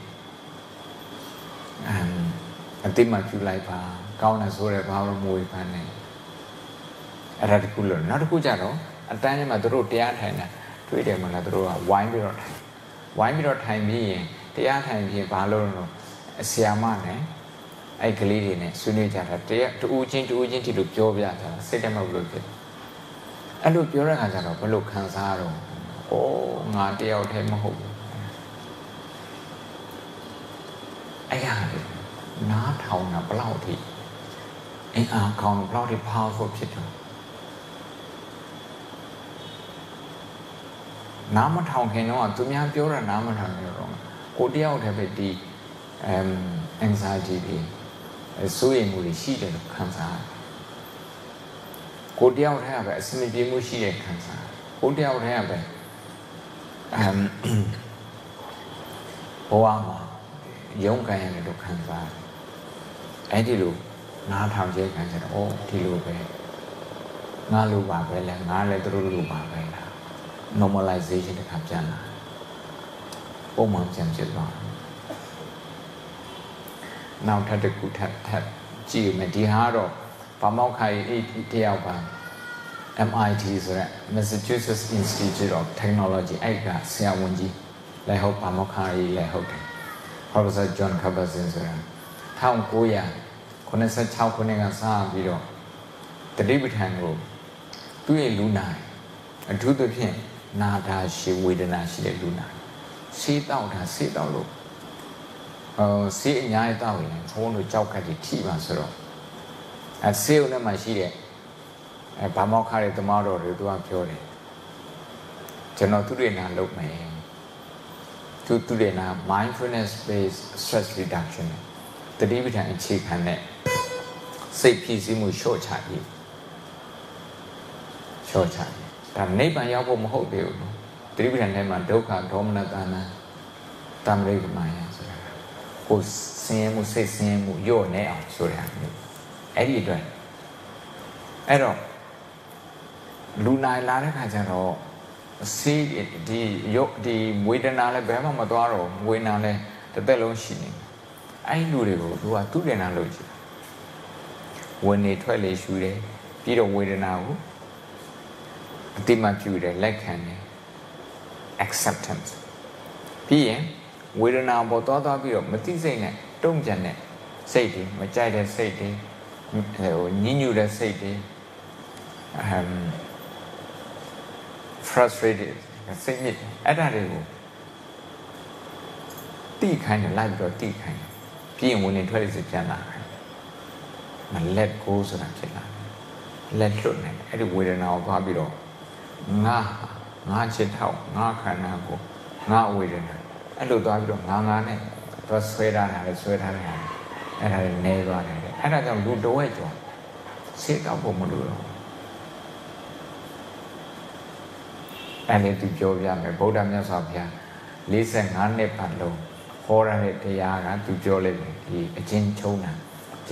B: အတိမပြုလိုက်ပါကောင်းတယ်ဆိုရဲဘာလို့မဝေဖန်နေအဲ့ဒါတခုလို့နောက်တစ်ခုကြတော့အတန်းထဲမှာသူတို့တရားထိုင်တာတွေ့တယ်မလားသူတို့ကဝိုင်းပြီးတော့ထိုင်ပြီးရင်တရားထိုင်ပြီးဘာလို့လဲဆရာမနဲ့အဲ့ကလေးတွေနဲ့ဆွေးနွေးကြတာတရားတူးချင်းဒီလိုပြောပြတာစိတ်ထဲမှာဘလို့ဖြစ်အဲ့လိုပြောတဲ့အခါကျတော့ဘလို့ခံစားတော့ငါတယောက်တည်းမဟုတ်ဘူးအဲ့ဟာနားထောင်တာဘလောက်ထိအင်းအားကောင်းဘလောက်ထိ powerful ဖြစ်တော့နားမထောင်ခင်တော့သူများပြောတာနားမထောင်ရတော့ကိုတယောက်တည်းပဲဒီanxiety ပြီးစိုးရိမ်မှုတွေရှိတယ်လို့ခံစားရတယ်ကိုတယောက်တည်းကပဲအစမပြေမှုရှိတဲ့ခံစားကိုတယောက်တည်းကပဲဘဝမှာရုန်းကန်ရတယ်လို့ခံစားတယ်အဲ့ဒီလိုနားထောင်ခြင်းခံစားတော့ဒီလိုပဲငါလိုပါပဲလဲငါလည်းသူတို့လိုပါပဲလား normalization တခါပြန်လာပုံမှန်ပြန်ဖြစ်သွားနောက်ထပ်တစ်ခုထပ်ကြည့်မယ်ဒီဟာတော့ဗမောက်ခိုင်တယောက်ပါ MIT ဆိုတဲ့ Massachusetts Institute of Technology အဲ့ကဆရာဝန်ကြီးလည်းဟုတ်ဗမောက်ခိုင်လည်းဟုတ်တယ် Professor John Kabat-Zinn ဆိုတာ1996ခုနှစ်ကစပြီးတော့တတိပဋ္ဌာန်ကိုသူ့ရဲ့လူနာအထူးသဖြင့်နာတာရှိဝေဒနာရှိတဲ့လူနာဆေးတောက်လို့ဆေးအများကြီးတောက်ရင်ဘုန်းတို့ကြောက်ကတိထိပါဆိုတော့ဆေးုံနဲ့မှရှိတဲ့ဘာမောက်ခါတဲ့သမားတော်တွေသူကပြောတယ်ကျွန်တော်သူတွေနာလုပ်မယ်သူတွေနာ mindfulness based stress reduction တတိပဋ္ဌာန်အခြေခံတဲ့စိတ်ဖြစ်စီမှုလျှော့ချရေးဒါနိဗ္ဗာန်ရောက်ဖို့မဟုတ်သေးဘူးနော်တတိပဋ္ဌာန်ထဲမှာဒုက္ခဒေါမနတာနာတမရိကမာယဆိုတာကိုဆင်းရဲမှုစိတ်ဆင်းရဲမှုညော့နေအောင်ဆိုတာမျိုးအဲ့ဒီအတွက်အဲ့တော့လူနိုင်လာတဲ့ခါကျတော့စီးဒီဝေဒနာလည်းဘယ်မှမသွားတော့ဝေဒနာလည်းတစ်သက်လုံးရှိနေအဲ့လူတွေကိုသူကသူ့တင်နာလို့ကြည့်ဝင်နေထွက်လေရှူတယ်ပြီးတော့ဝေဒနာကိုအတိမပြုတယ်လက်ခံတယ် acceptance ပြီးရင်ဝေဒနာပေါ်သွားပြီးတော့မသိစိတ်နဲ့တုံ့ပြန်တဲ့စိတ်တွေမကြိုက်တဲ့စိတ်တွေညှဉ်းညူတဲ့စိတ်တွေfrustrated စိတ်ညစ်အဲ့ဒါတွေကိုတိခိုင်းတယ်လိုက်ပြီးတော့တိခိုင်းတယ်ပြီးရင်ဝင်နေထွက်လေစိတ်ပြန်လာတယ်မ let go ဆိုတာဖြစ်လာတယ် let လွတ်နိုင်တယ်အဲ့ဒီဝေဒနာကိုသွားပြီးတော့ငါချစ်ထောက်ငါခန္ဓာကိုငါဝေဒနာအဲ့လိုသွားပြီးတော့ငါနဲ့တော့ဆွဲထားတယ်အဲ့ဒါတွေနေသွားတယ်အဲ့ဒါကြောင့်လူတော်ရဲ့ကြောင့်စိတ်ကောက်ဖို့မလိုတော့အဲ့ဒီသူပြောပြမယ်ဗုဒ္ဓမြတ်စွာဘုရား45နှစ်ပတ်လုံးဟောရတဲ့တရားကသူပြောလိုက်တယ်ဒီအချင်းချုံတာ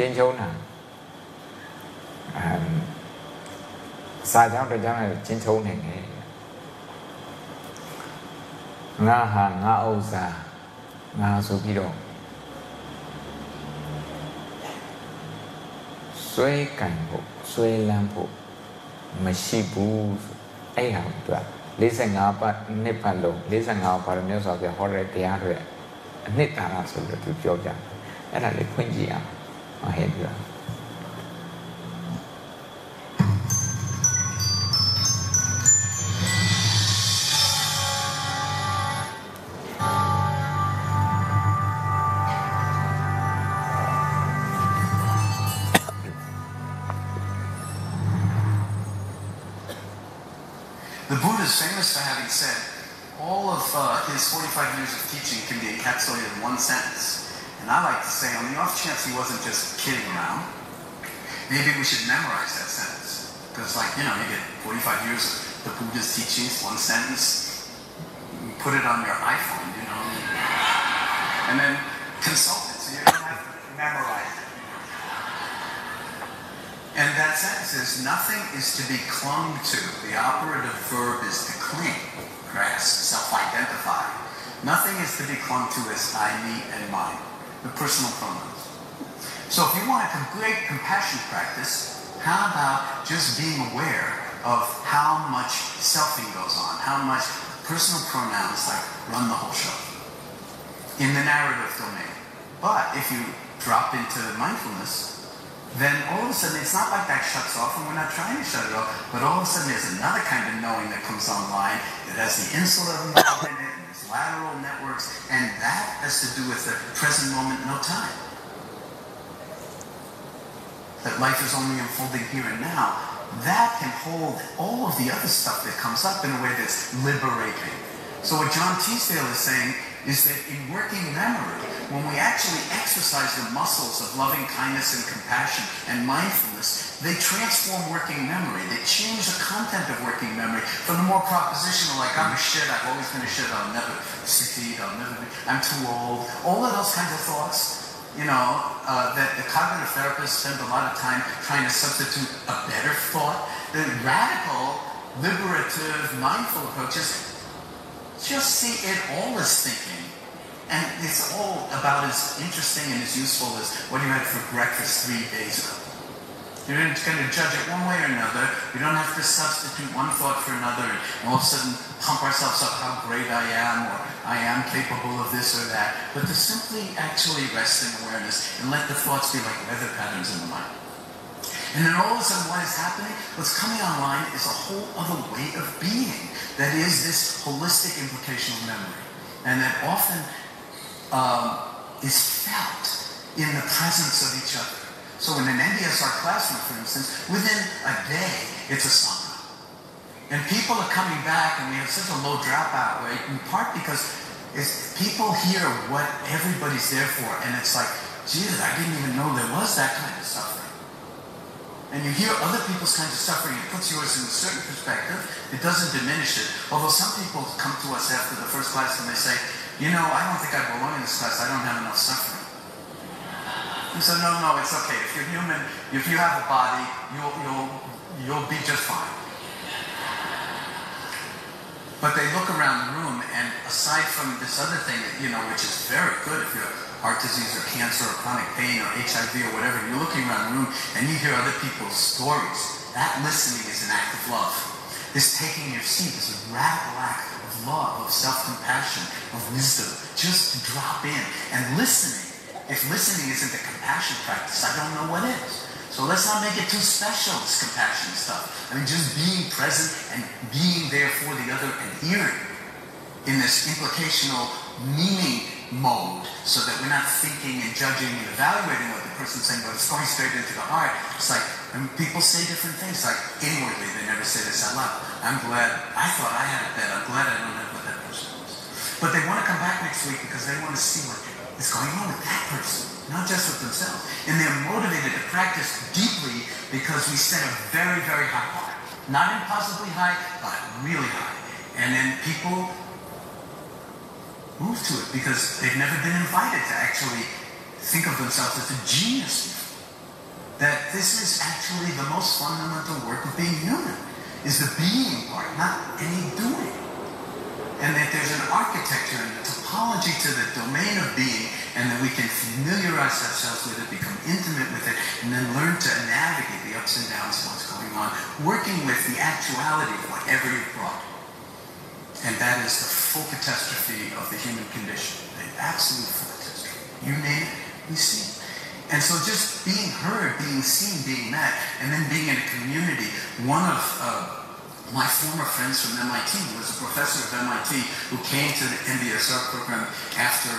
B: စာကြောင်းတစ်ကြောင်းနဲ့ချင်းချုံနေတယ်ငါဟာငါဥစ္စာငါဆိုပြီးတော့ဆွဲကန်ဖို့ဆွဲလန်းဖို့မရှိဘူးအဲ့ဟာသူက45ပတ်နှစ်ပတ်လုံး45ပါရမီဆိုပြီးဟောတဲ့တရားတွေအနှစ်သာရဆိုလို့သူပြောကြတယ်အဲ့ဒါလေးဖွင့်ကြည့်အောင်ဟဲ့ပြော
H: The Buddha is famous for having said, all of his 45 years of teaching can be encapsulated in one sentence. And I like to say, on the off chance he wasn't just kidding around, maybe we should memorize that sentence. Because you get 45 years of the Buddha's teachings, one sentence, put it on your iPhone, and then consult it, so you don't have to memorize it. And that sentence is, nothing is to be clung to. The operative verb is to cling, grasp, self-identify. Nothing is to be clung to as I, me, and mine, the personal pronouns. So if you want a great compassion practice, how about just being aware of how much selfing goes on, how much personal pronouns run the whole show in the narrative domain. But if you drop into mindfulness, then all of a sudden it's not like that shuts off, and we're not trying to shut it off, but all of a sudden there's another kind of knowing that comes online that has the insular knowing in it, and there's lateral networks, and that has to do with the present moment, no time. That life is only unfolding here and now. That can hold all of the other stuff that comes up in a way that's liberating. So what John Teasdale is saying is that in working memory, when we actually exercise the muscles of loving kindness and compassion and mindfulness, they transform working memory. They change the content of working memory from the more propositional, like I'm a shit, I've always been a shit, I'll never succeed, I'm too old. All of those kinds of thoughts, that the cognitive therapists spend a lot of time trying to substitute a better thought. The radical, liberative, mindful approaches just see it all as thinking. And it's all about as interesting and as useful as what you had for breakfast 3 days ago. You're not going to judge it one way or another. We don't have to substitute one thought for another and all of a sudden pump ourselves up how great I am, or I am capable of this or that. But to simply actually rest in awareness and let the thoughts be like weather patterns in the mind. And then all of a sudden what is happening? What's coming online is a whole other way of being. That is this holistic implicational memory. And that often is felt in the presence of each other. So in an NDSR classroom, for instance, within a day, it's a sangha. And people are coming back, and we have such a low dropout rate, in part because people hear what everybody's there for, and it's like, Jesus, I didn't even know there was that kind of suffering. And you hear other people's kinds of suffering, it puts yours in a certain perspective, it doesn't diminish it. Although some people come to us after the first class and they say, I don't think I belong in this class, I don't have enough suffering. And so no, it's okay. If you're human, if you have a body, you'll be just fine. But they look around the room, and aside from this other thing, which is very good if you have heart disease or cancer or chronic pain or HIV or whatever, you're looking around the room and you hear other people's stories. That listening is an act of love. This taking your seat is a radical act of love, of self-compassion, of wisdom. Just to drop in and listening. If listening isn't a compassion practice, I don't know what is. So let's not make it too special, this compassion stuff. Just being present and being there for the other and hearing in this implicational meaning mode, so that we're not thinking and judging and evaluating what the person's saying, but it's going straight into the heart. It's like, people say different things, like inwardly, they never say this out loud. I thought I had it bad, I'm glad I don't have what that person was. But they want to come back next week because they want to see what is going on with that person, not just with themselves. And they're motivated to practice deeply because we set a very, very high bar. Not impossibly high, but really high. And then people move to it because they've never been invited to actually think of themselves as a genius before. That this is actually the most fundamental work of being human, is the being part, not any doing. And that there's an architecture and a topology to the domain of being, and that we can familiarize ourselves with it, become intimate with it, and then learn to navigate the ups and downs of what's going on, working with the actuality of whatever you've brought. And that is the full catastrophe of the human condition, the absolute full catastrophe. You name it, we see it. And so just being heard, being seen, being met, and then being in a community. One of my former friends from MIT, who was a professor of MIT, who came to the MBSR program after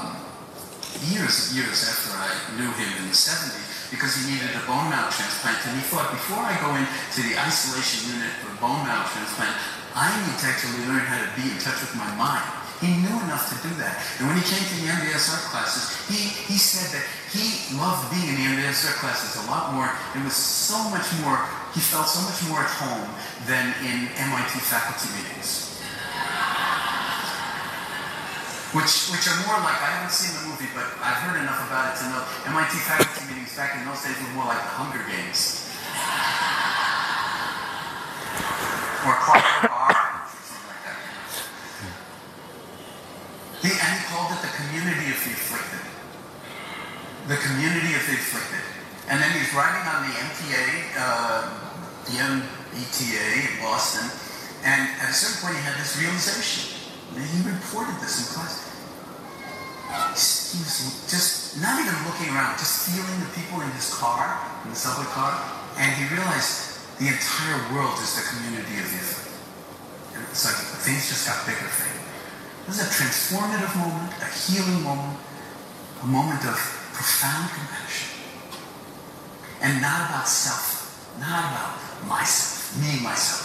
H: years after I knew him in the 70s, because he needed a bone marrow transplant. And he thought, before I go into the isolation unit for bone marrow transplant, I need to actually learn how to be in touch with my mind. He knew enough to do that. And when he came to the MBSR classes, he said that he loved being in the MBSR classes a lot more. It was so much more, he felt so much more at home than in MIT faculty meetings. Which are more like, I haven't seen the movie, but I've heard enough about it to know MIT faculty meetings back in those days were more like the Hunger Games. Or Clockwork Orange, or something like that. And he called it the community of the afflicted. The community of the afflicted. And then he's writing on the META in Boston, and at a certain point he had this realization. And he reported this in class. He was just not even looking around, just feeling the people in his car, in the subway car, and he realized the entire world is the community of the afflicted. And it's like things just got bigger for him. This is a transformative moment, a healing moment, a moment of profound compassion. And not about self, not about myself, me, myself.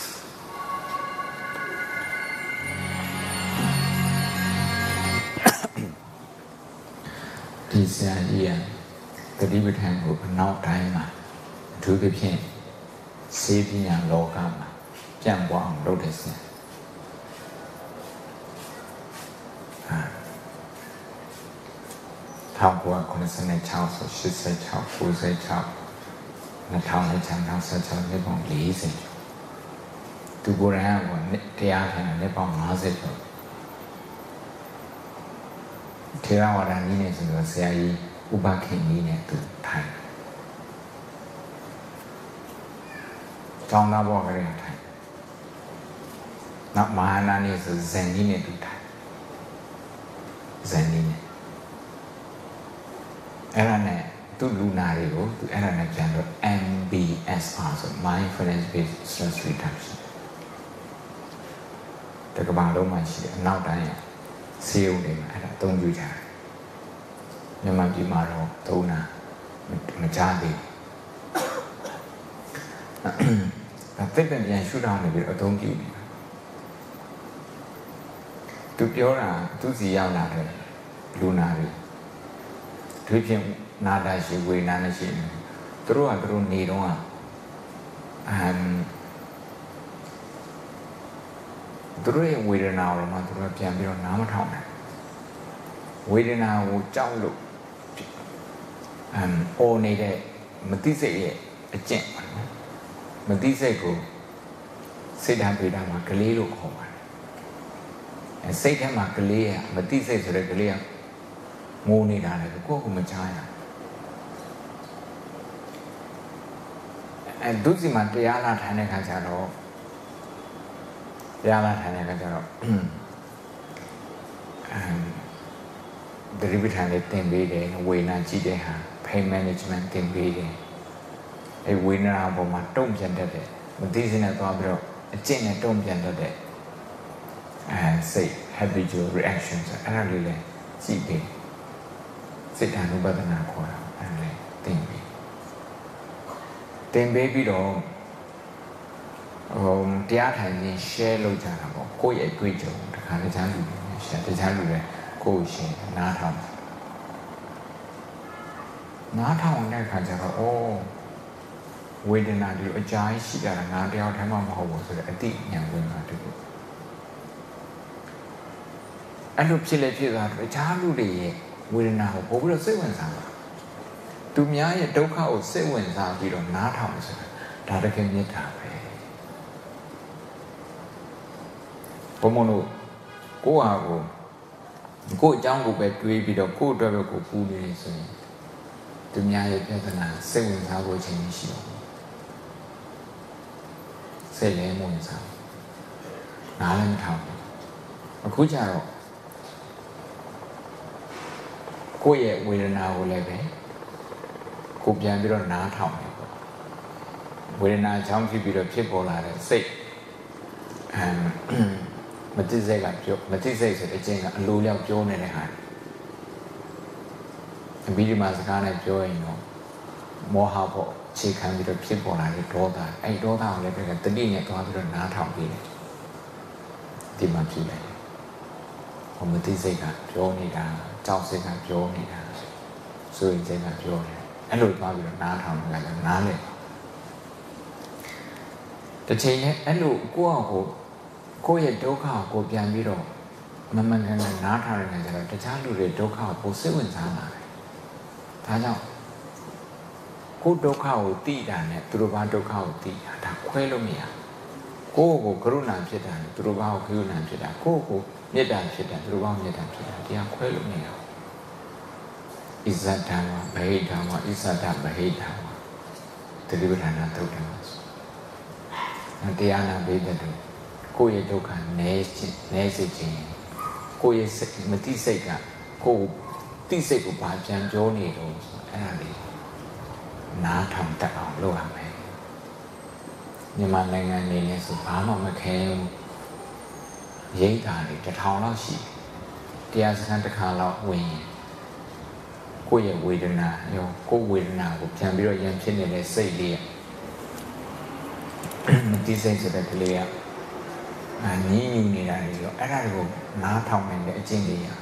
B: ဒီဆရာကြီးကတတိပဋ္ဌာန်ကိုအနောက်တိုင်းမှာအထူးသဖြင့်စေပညာလောကမှာပြန့်ပွားအောင်လုပ်တဲ့ဆရာ1996ဆို86 96 2016နှစ်ပေါင်း40သူကိုယ်တိုင်ကတရားထိုင်တဲ့နှစ်ပေါင်း50ကျော်ထေရဝါဒနည်းနဲ့ဆိုတော့ဆရာကြီးဥပခင်နည်းနဲ့သူထိုင်ကျောင်းသားဘောကလေးထိုင်နောက်မဟာနာနည်းဆိုဇန်နည်းနဲ့သူထိုင်ဇန်နည်းနဲ့အဲ့ဒါနဲ့သူလူနာတွေကိုသူအဲ့ဒါနဲ့ပြန်တော့ MBSR ဆို Mindfulness Based Stress Reduction တကဘာလုံးမှရှိတယ်အနောက်တိုင်းဆေးရုံတွေမှာအဲ့ဒါအသုံးပြုကြတယ်မြန်မာပြည်မှာတော့သုံးတာမကြားသေးဘူးဒါသိတဲ့ပြန်ရှုထောင်နေပြီးအသုံးပြုနေတာသူပြောတာသူစီရောက်လာတဲ့လူနာတွေသူချင်းနာတာရှိဝေနာနဲ့ရှိနေသူတို့ကသူတို့နေတော့သူတို့ရဲ့ဝေဒနာကိုမှသူတို့ပြန်ပြီးတော့နားမထောင်နိုင်ဝေဒနာကိုကြောက်လို့အော်နေတဲ့မသိစိတ်ရဲ့အကျင့်ပါနော်မသိစိတ်ကိုစိတ်ဓာတ်ပေတာမှာကလေးလို့ခေါ်ပါတယ်စိတ်ထဲမှာကလေးရမသိစိတ်ဆိုတဲ့ကလေးကငိုနေတာလေကိုယ့်ကိုမချားရဒုစီမှာတရားလာထိုင်တဲ့ခါကျတော့တရားလာထိုင်တဲ့ခါကျတော့ဒရိပဌာန်လေးတင်ပေးတယ်ဝေနာကြည့်တဲ့ဟာ pain management တင်ပေးတယ်အဲဝေနာပေါ်မှာတုံ့ပြန်တတ်တယ်မသိစနဲ့သွားပြီးတော့အကျင့်နဲ့တုံ့ပြန်တတ်တဲ့စိတ် habitual reactions အဲ့ဒါလေးလည်းကြည့်တယ်စိတ်ဓာတ်ဥပဒနာခေါ်တာအဲ့ဒါလေးတင်ပေးပြီးတော့တရားထိုင်ခြင်း share လုပ်ကြတာပေါ့ကိုယ့်ရဲ့တွေ့ကြုံတခါတခြားလူတွေ share တခြားလူတွေကိုယ်ရှင်နားထောင်တဲ့ခါကျတော့ဝေဒနာတွေအကြာကြီးရှိကြတာငါတယောက်တည်းမှမဟုတ်ဘူးဆိုတဲ့အတိဉာဏ်ဝင်တာတူအဲ့လိုဖြစ်လေဖြစ်သွားတော့တခြားလူတွေရဲ့ဝေဒနာကိုပို့ပြီးတော့စိတ်ဝင်စားတာသူများရဲ့ဒုက္ခကိုစိတ်ဝင်စားပြီးတော့နားထောင်ဆိုတာဒါတကယ်မြတ်တာပဲဘုံမလို့ကိုယ့်ဟာကိုယ့်အကြောင်းကိုပဲတွေးပြီးတော့ကိုယ့်အတွက်ပဲကိုယ်ပူနေတယ်ဆိုရင်သူများရဲ့ပြဿနာစိတ်ဝင်စားဖို့အချိန်မရှိတော့ဘူးစိတ်လည်းမဝင်စားနားလည်းမထောင်ဘူးအခုကျတော့ကိုယ့်ရဲ့ဝေဒနာကိုလည်းပဲကိုပြန်ပြီးတော့နားထောင်တယ်ပေါ့ဝေဒနာချောင်းဖြစ်ပြီးတော့ဖြစ်ပေါ်လာတဲ့စိတ်မသိစိတ်ကပြောမသိစိတ်ဆိုတဲ့အကျင့်ကအလိုလျောက်ပြောနေတဲ့ဟာအဘိဓမ္မာစကားနဲ့ပြောရင်တော့မောဟပေါ့ခြေခံပြီးတော့ဖြစ်ပေါ်လာတဲ့ဒေါသအဲ့ဒေါသကိုလည်းပဲတတိနဲ့သွားပြီးတော့နားထောင်ပြီးတယ်ဒီမှာဖြစ်တယ်မသိစိတ်ကပြောနေတာကြောက်စိတ်ကပြောနေတာဆိုရင်စိတ်ကပြောနေအဲ့လိုသွားပြီးတော့နားထောင်နေတာလည်းနားလေတစ်ချိန်နဲ့အဲ့လိုကိုယ့်ရဲ့ဒုက္ခကိုပြန်ပြီးတော့မမှန်ကန်ကန်နားထောင်နေကြတော့တခြားလူတွေဒုက္ခကိုပိုစိတ်ဝင်စားလာတယ်ဒါကြောင့်ကိုယ်ဒုက္ခကိုသိတာနဲ့သူတို့ဘာဒုက္ခကိုသိတာဒါခွဲလို့မရကိုယ့်ကိုကရုဏာဖြစ်တာသူတို့ဘာကိုကရုဏာဖြစ်တာကိုယ့်ကိုမေတ္တာဖြစ်တာသူတို့ဘာမေတ္တာဖြစ်တာတရားခွဲလို့မရဘူးဣဇဒံဝဗဟိတံဝဣဇဒဗဟိတံဝတတိပဌာနာသုတ်တံတရားနာပေးတဲ့ကိုယ့်ရဲ့ဒုက္ခနည်းစေခြင်းကိုယ့်ရဲ့မတိစိတ်ကကိုယ်တိစိတ်ကိုဘာပြန်ပြောနေတော့အဲ့ဒါလေးနားထောင်တတ်အောင်လုပ်ရမယ်မြန်မာနိုင်ငံနေနဲ့ဆိုဘာမှမခဲရိတ်တာတွေ1000လောက်ရှိတရားစခန်းတစ်ခါလောက်ဝင်ကိုယ့်ရဲ့ဝေဒနာရောကိုယ်ဝေဒနာကိုပြန်ပြီးတော့ရန်ဖြစ်နေတဲ့စိတ်လေးမတိစိတ်ဆိုတဲ့ကလေးကညင်းညူနေတာတွေရောအဲ့ဒါတွေကိုနားထောင်နိုင်တဲ့အကျင့်တွေရ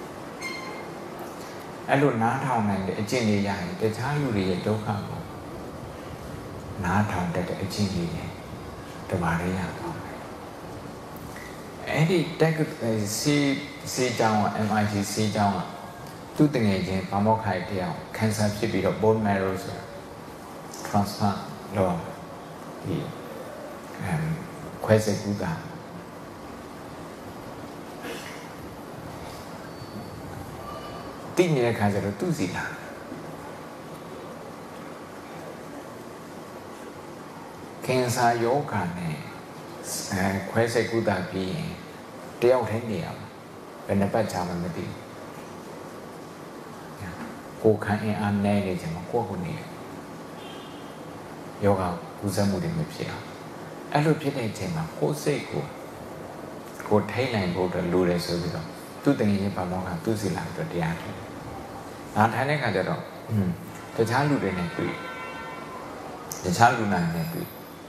B: အဲ့လိုနားထောင်နိုင်တဲ့အကျင့်တွေရရင်တခြားလူတွေရဲ့ဒုက္ခကိုနားထောင်တတ်တဲ့အကျင့်တွေနဲ့တမာရရပါမယ်အဲ့ဒီတက်စီတောင်း MIT စီတောင်းသူတငယ်ချင်းဗမောခိုင်တယောက် cancer ဖြစ်ပြီးတော့ bone marrow ဆို transplant လုပ်ဒီခွဲစိတ်ကူတာတိနေတဲ့ခါကျတော့သူ့စီလာကင်ဆာယောဂါနဲ့ခွဲစိတ်ကူတာပြီးရင်တယောက်ထိုင်နေရမှာဘယ်နှပတ်ကြာမှမသိကိုခံအင်အားနည်းနေကြမှာကိုနေယောဂကူးစက်မှုတွေမဖြစ်အောင်အဲ့လိုဖြစ်တဲ့အချိန်မှာကိုယ်စိတ်ကိုထိန်းနိုင်ဖို့လိုတယ်ဆိုပြီးတော့သူ့တငယ်ချင်းပါမောကသူ့စီလာပြီးတော့တရားထိုင်နားထိုင်တဲ့ခါကျတော့တခြားလူတွေနဲ့တွေ့တခြားလူနာနဲ့တွေ့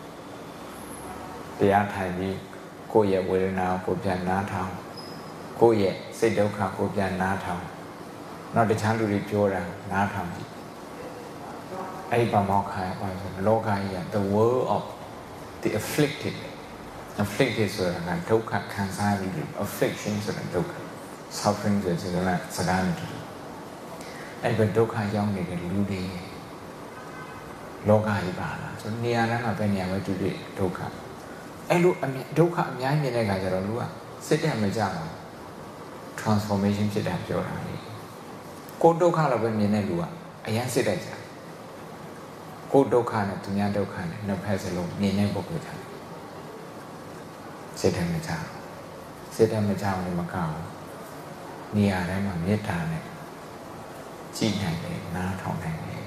B: တရားထိုင်ပြီးကိုယ့်ရဲ့ဝေဒနာကိုပြန်နားထောင်ကိုယ့်ရဲ့စိတ်ဒုက္ခကိုပြန်နားထောင်နောက်တခြားလူတွေပြောတာနားထောင်ကြည့်အဲ့ဒီပါမောခိုင်ပါဆိုလောကကြီးက the world of the afflicted ဆိုတာကဒုက္ခခံစားပြီး affliction ဆိုတာဒုက္ခ suffering ဆိုတာစကားနဲ့တူအဲ့ဒီဒုက္ခရောက်နေတဲ့လူတွေလောကကြီးပါလားဆိုနေရာတိုင်းမှာပဲနေရာပဲတူတူဒုက္ခအဲ့လိုဒုက္ခအများကြီးမြင်တဲ့အခါကျတော့လူကစိတ်တက်မကြဘူး transformation ဖြစ်တာပြောတာလေကိုဒုက္ခတော့ပဲမြင်တဲ့လူကအရင်စိတ်တက်ကြကိုဒုက္ခနဲ့သူများဒုက္ခနဲ့နှစ်ဖက်စလုံးမြင်တဲ့ပုဂ္ဂိုလ်ကြစိတ်တက်မကြစိတ်တက်မကြဘူးမကောင်းနေရာတိုင်းမှာမေတ္တာနဲ့ကြည်နိုင်တယ်နားထောင်နိုင်တယ်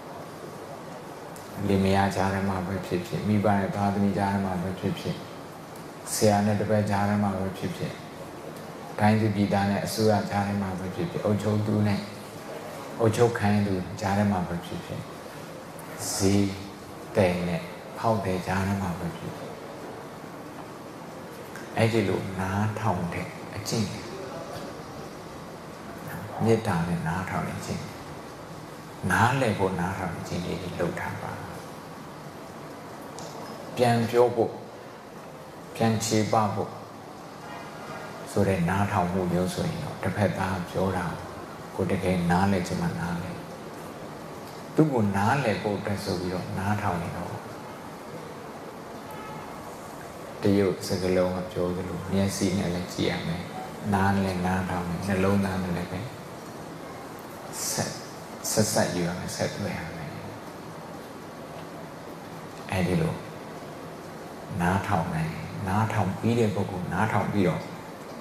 B: လင်မယားကြားထဲမှာပဲဖြစ်ဖြစ်မိဘနဲ့သားသမီးကြားထဲမှာပဲဖြစ်ဖြစ်ဆရာနဲ့တပည့်ကြားထဲမှာပဲဖြစ်ဖြစ်ဒိုင်းသူပြည်သားနဲ့အစိုးရကြားထဲမှာပဲဖြစ်ဖြစ်အုပ်ချုပ်သူနဲ့အုပ်ချုပ်ခိုင်းသူကြားထဲမှာပဲဖြစ်ဖြစ်ဈေးတဲ့နဲ့ဖောက်တဲ့ကြားထဲမှာပဲဖြစ်ဖြစ်အဲ့ဒီလိုနားထောင်တဲ့အကျင့်မေတ္တာနဲ့နားထောင်တဲ့အကျင့်နားလည်ဖို့နားထောင်ခြင်းတွေလုပ်ထားပါပြန်ပြောဖို့ပြန်ခြေပဖို့ဆိုတဲ့နားထောင်မှုမျိုးဆိုရင်တော့တစ်ဖက်သားပြောတာကိုတကယ်နားလည်ချင်မှနားလည်သူကနားလည်ဖို့အတွက်ဆိုပြီးတော့နားထောင်နေတော့တရုတ်စကားလုံးကပြောသလိုမျက်စိနဲ့လည်းကြည့်ရမယ်နားနဲ့နားထောင်မယ်နှလုံးသားနဲ့လည်းပဲဆက်ယူရမယ်ဆက်တွေ့ရမယ်အဲဒီလိုနားထောင်နိုင်နားထောင်ပြီးတဲ့ပုဂ္ဂိုလ်နားထောင်ပြီးတော့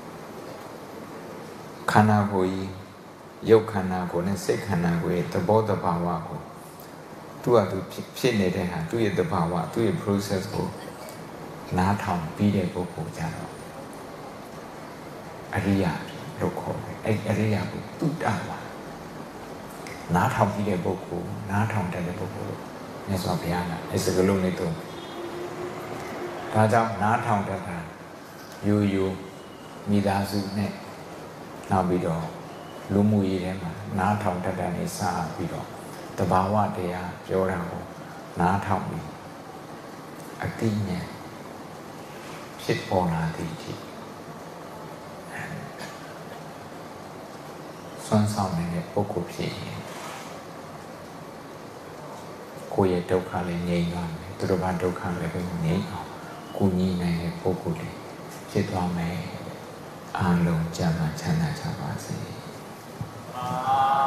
B: ခန္ဓာကိုယ်ကြီးရုပ်ခန္ဓာကိုယ်နဲ့စိတ်ခန္ဓာကိုယ်ရဲ့သဘောတဘာဝကိုသူ့ဟာသူဖြစ်နေတဲ့ဟာသူ့ရဲ့တဘာဝသူ့ရဲ့ process ကိုနားထောင်ပြီးတဲ့ပုဂ္ဂိုလ်ကြတော့အရိယာလို့ခေါ်တယ်အဲ့အရိယာကိုတုတ္တဝါနားထောင်ပြီးတဲ့ပုဂ္ဂိုလ်နားထောင်တဲ့ပုဂ္ဂိုလ်မြတ်စွာဘုရားကအဲ့စကလုံးလေးတော့ဒါကြောင့်နားထောင်တဲ့အခါယူမိသားစုနဲ့နောက်ပြီးတော့လူမှုရေးထဲမှာနားထောင်တတ်တဲ့နေစားပြီးတော့တဘာဝတရားပြောတာကိုနားထောင်ပြီးအတိညာဖြစ်ပေါ်လာသည်ဖြစ်စွမ်းဆောင်နေတဲ့ပုဂ္ဂိုလ်ဖြစ်ရင်ကိုယ့်ရဲ့ဒုက္ခလည်းငြိမ်းသွားမယ်သူတို့ဘာဒုက္ခလည်းပဲငြိမ်းအောင်ကိုညီနိုင်တဲ့ပုဂ္ဂိုလ်တွေဖြစ်သွားမယ်အားလုံးကြမ်းမှချမ်းသာကြပါစေ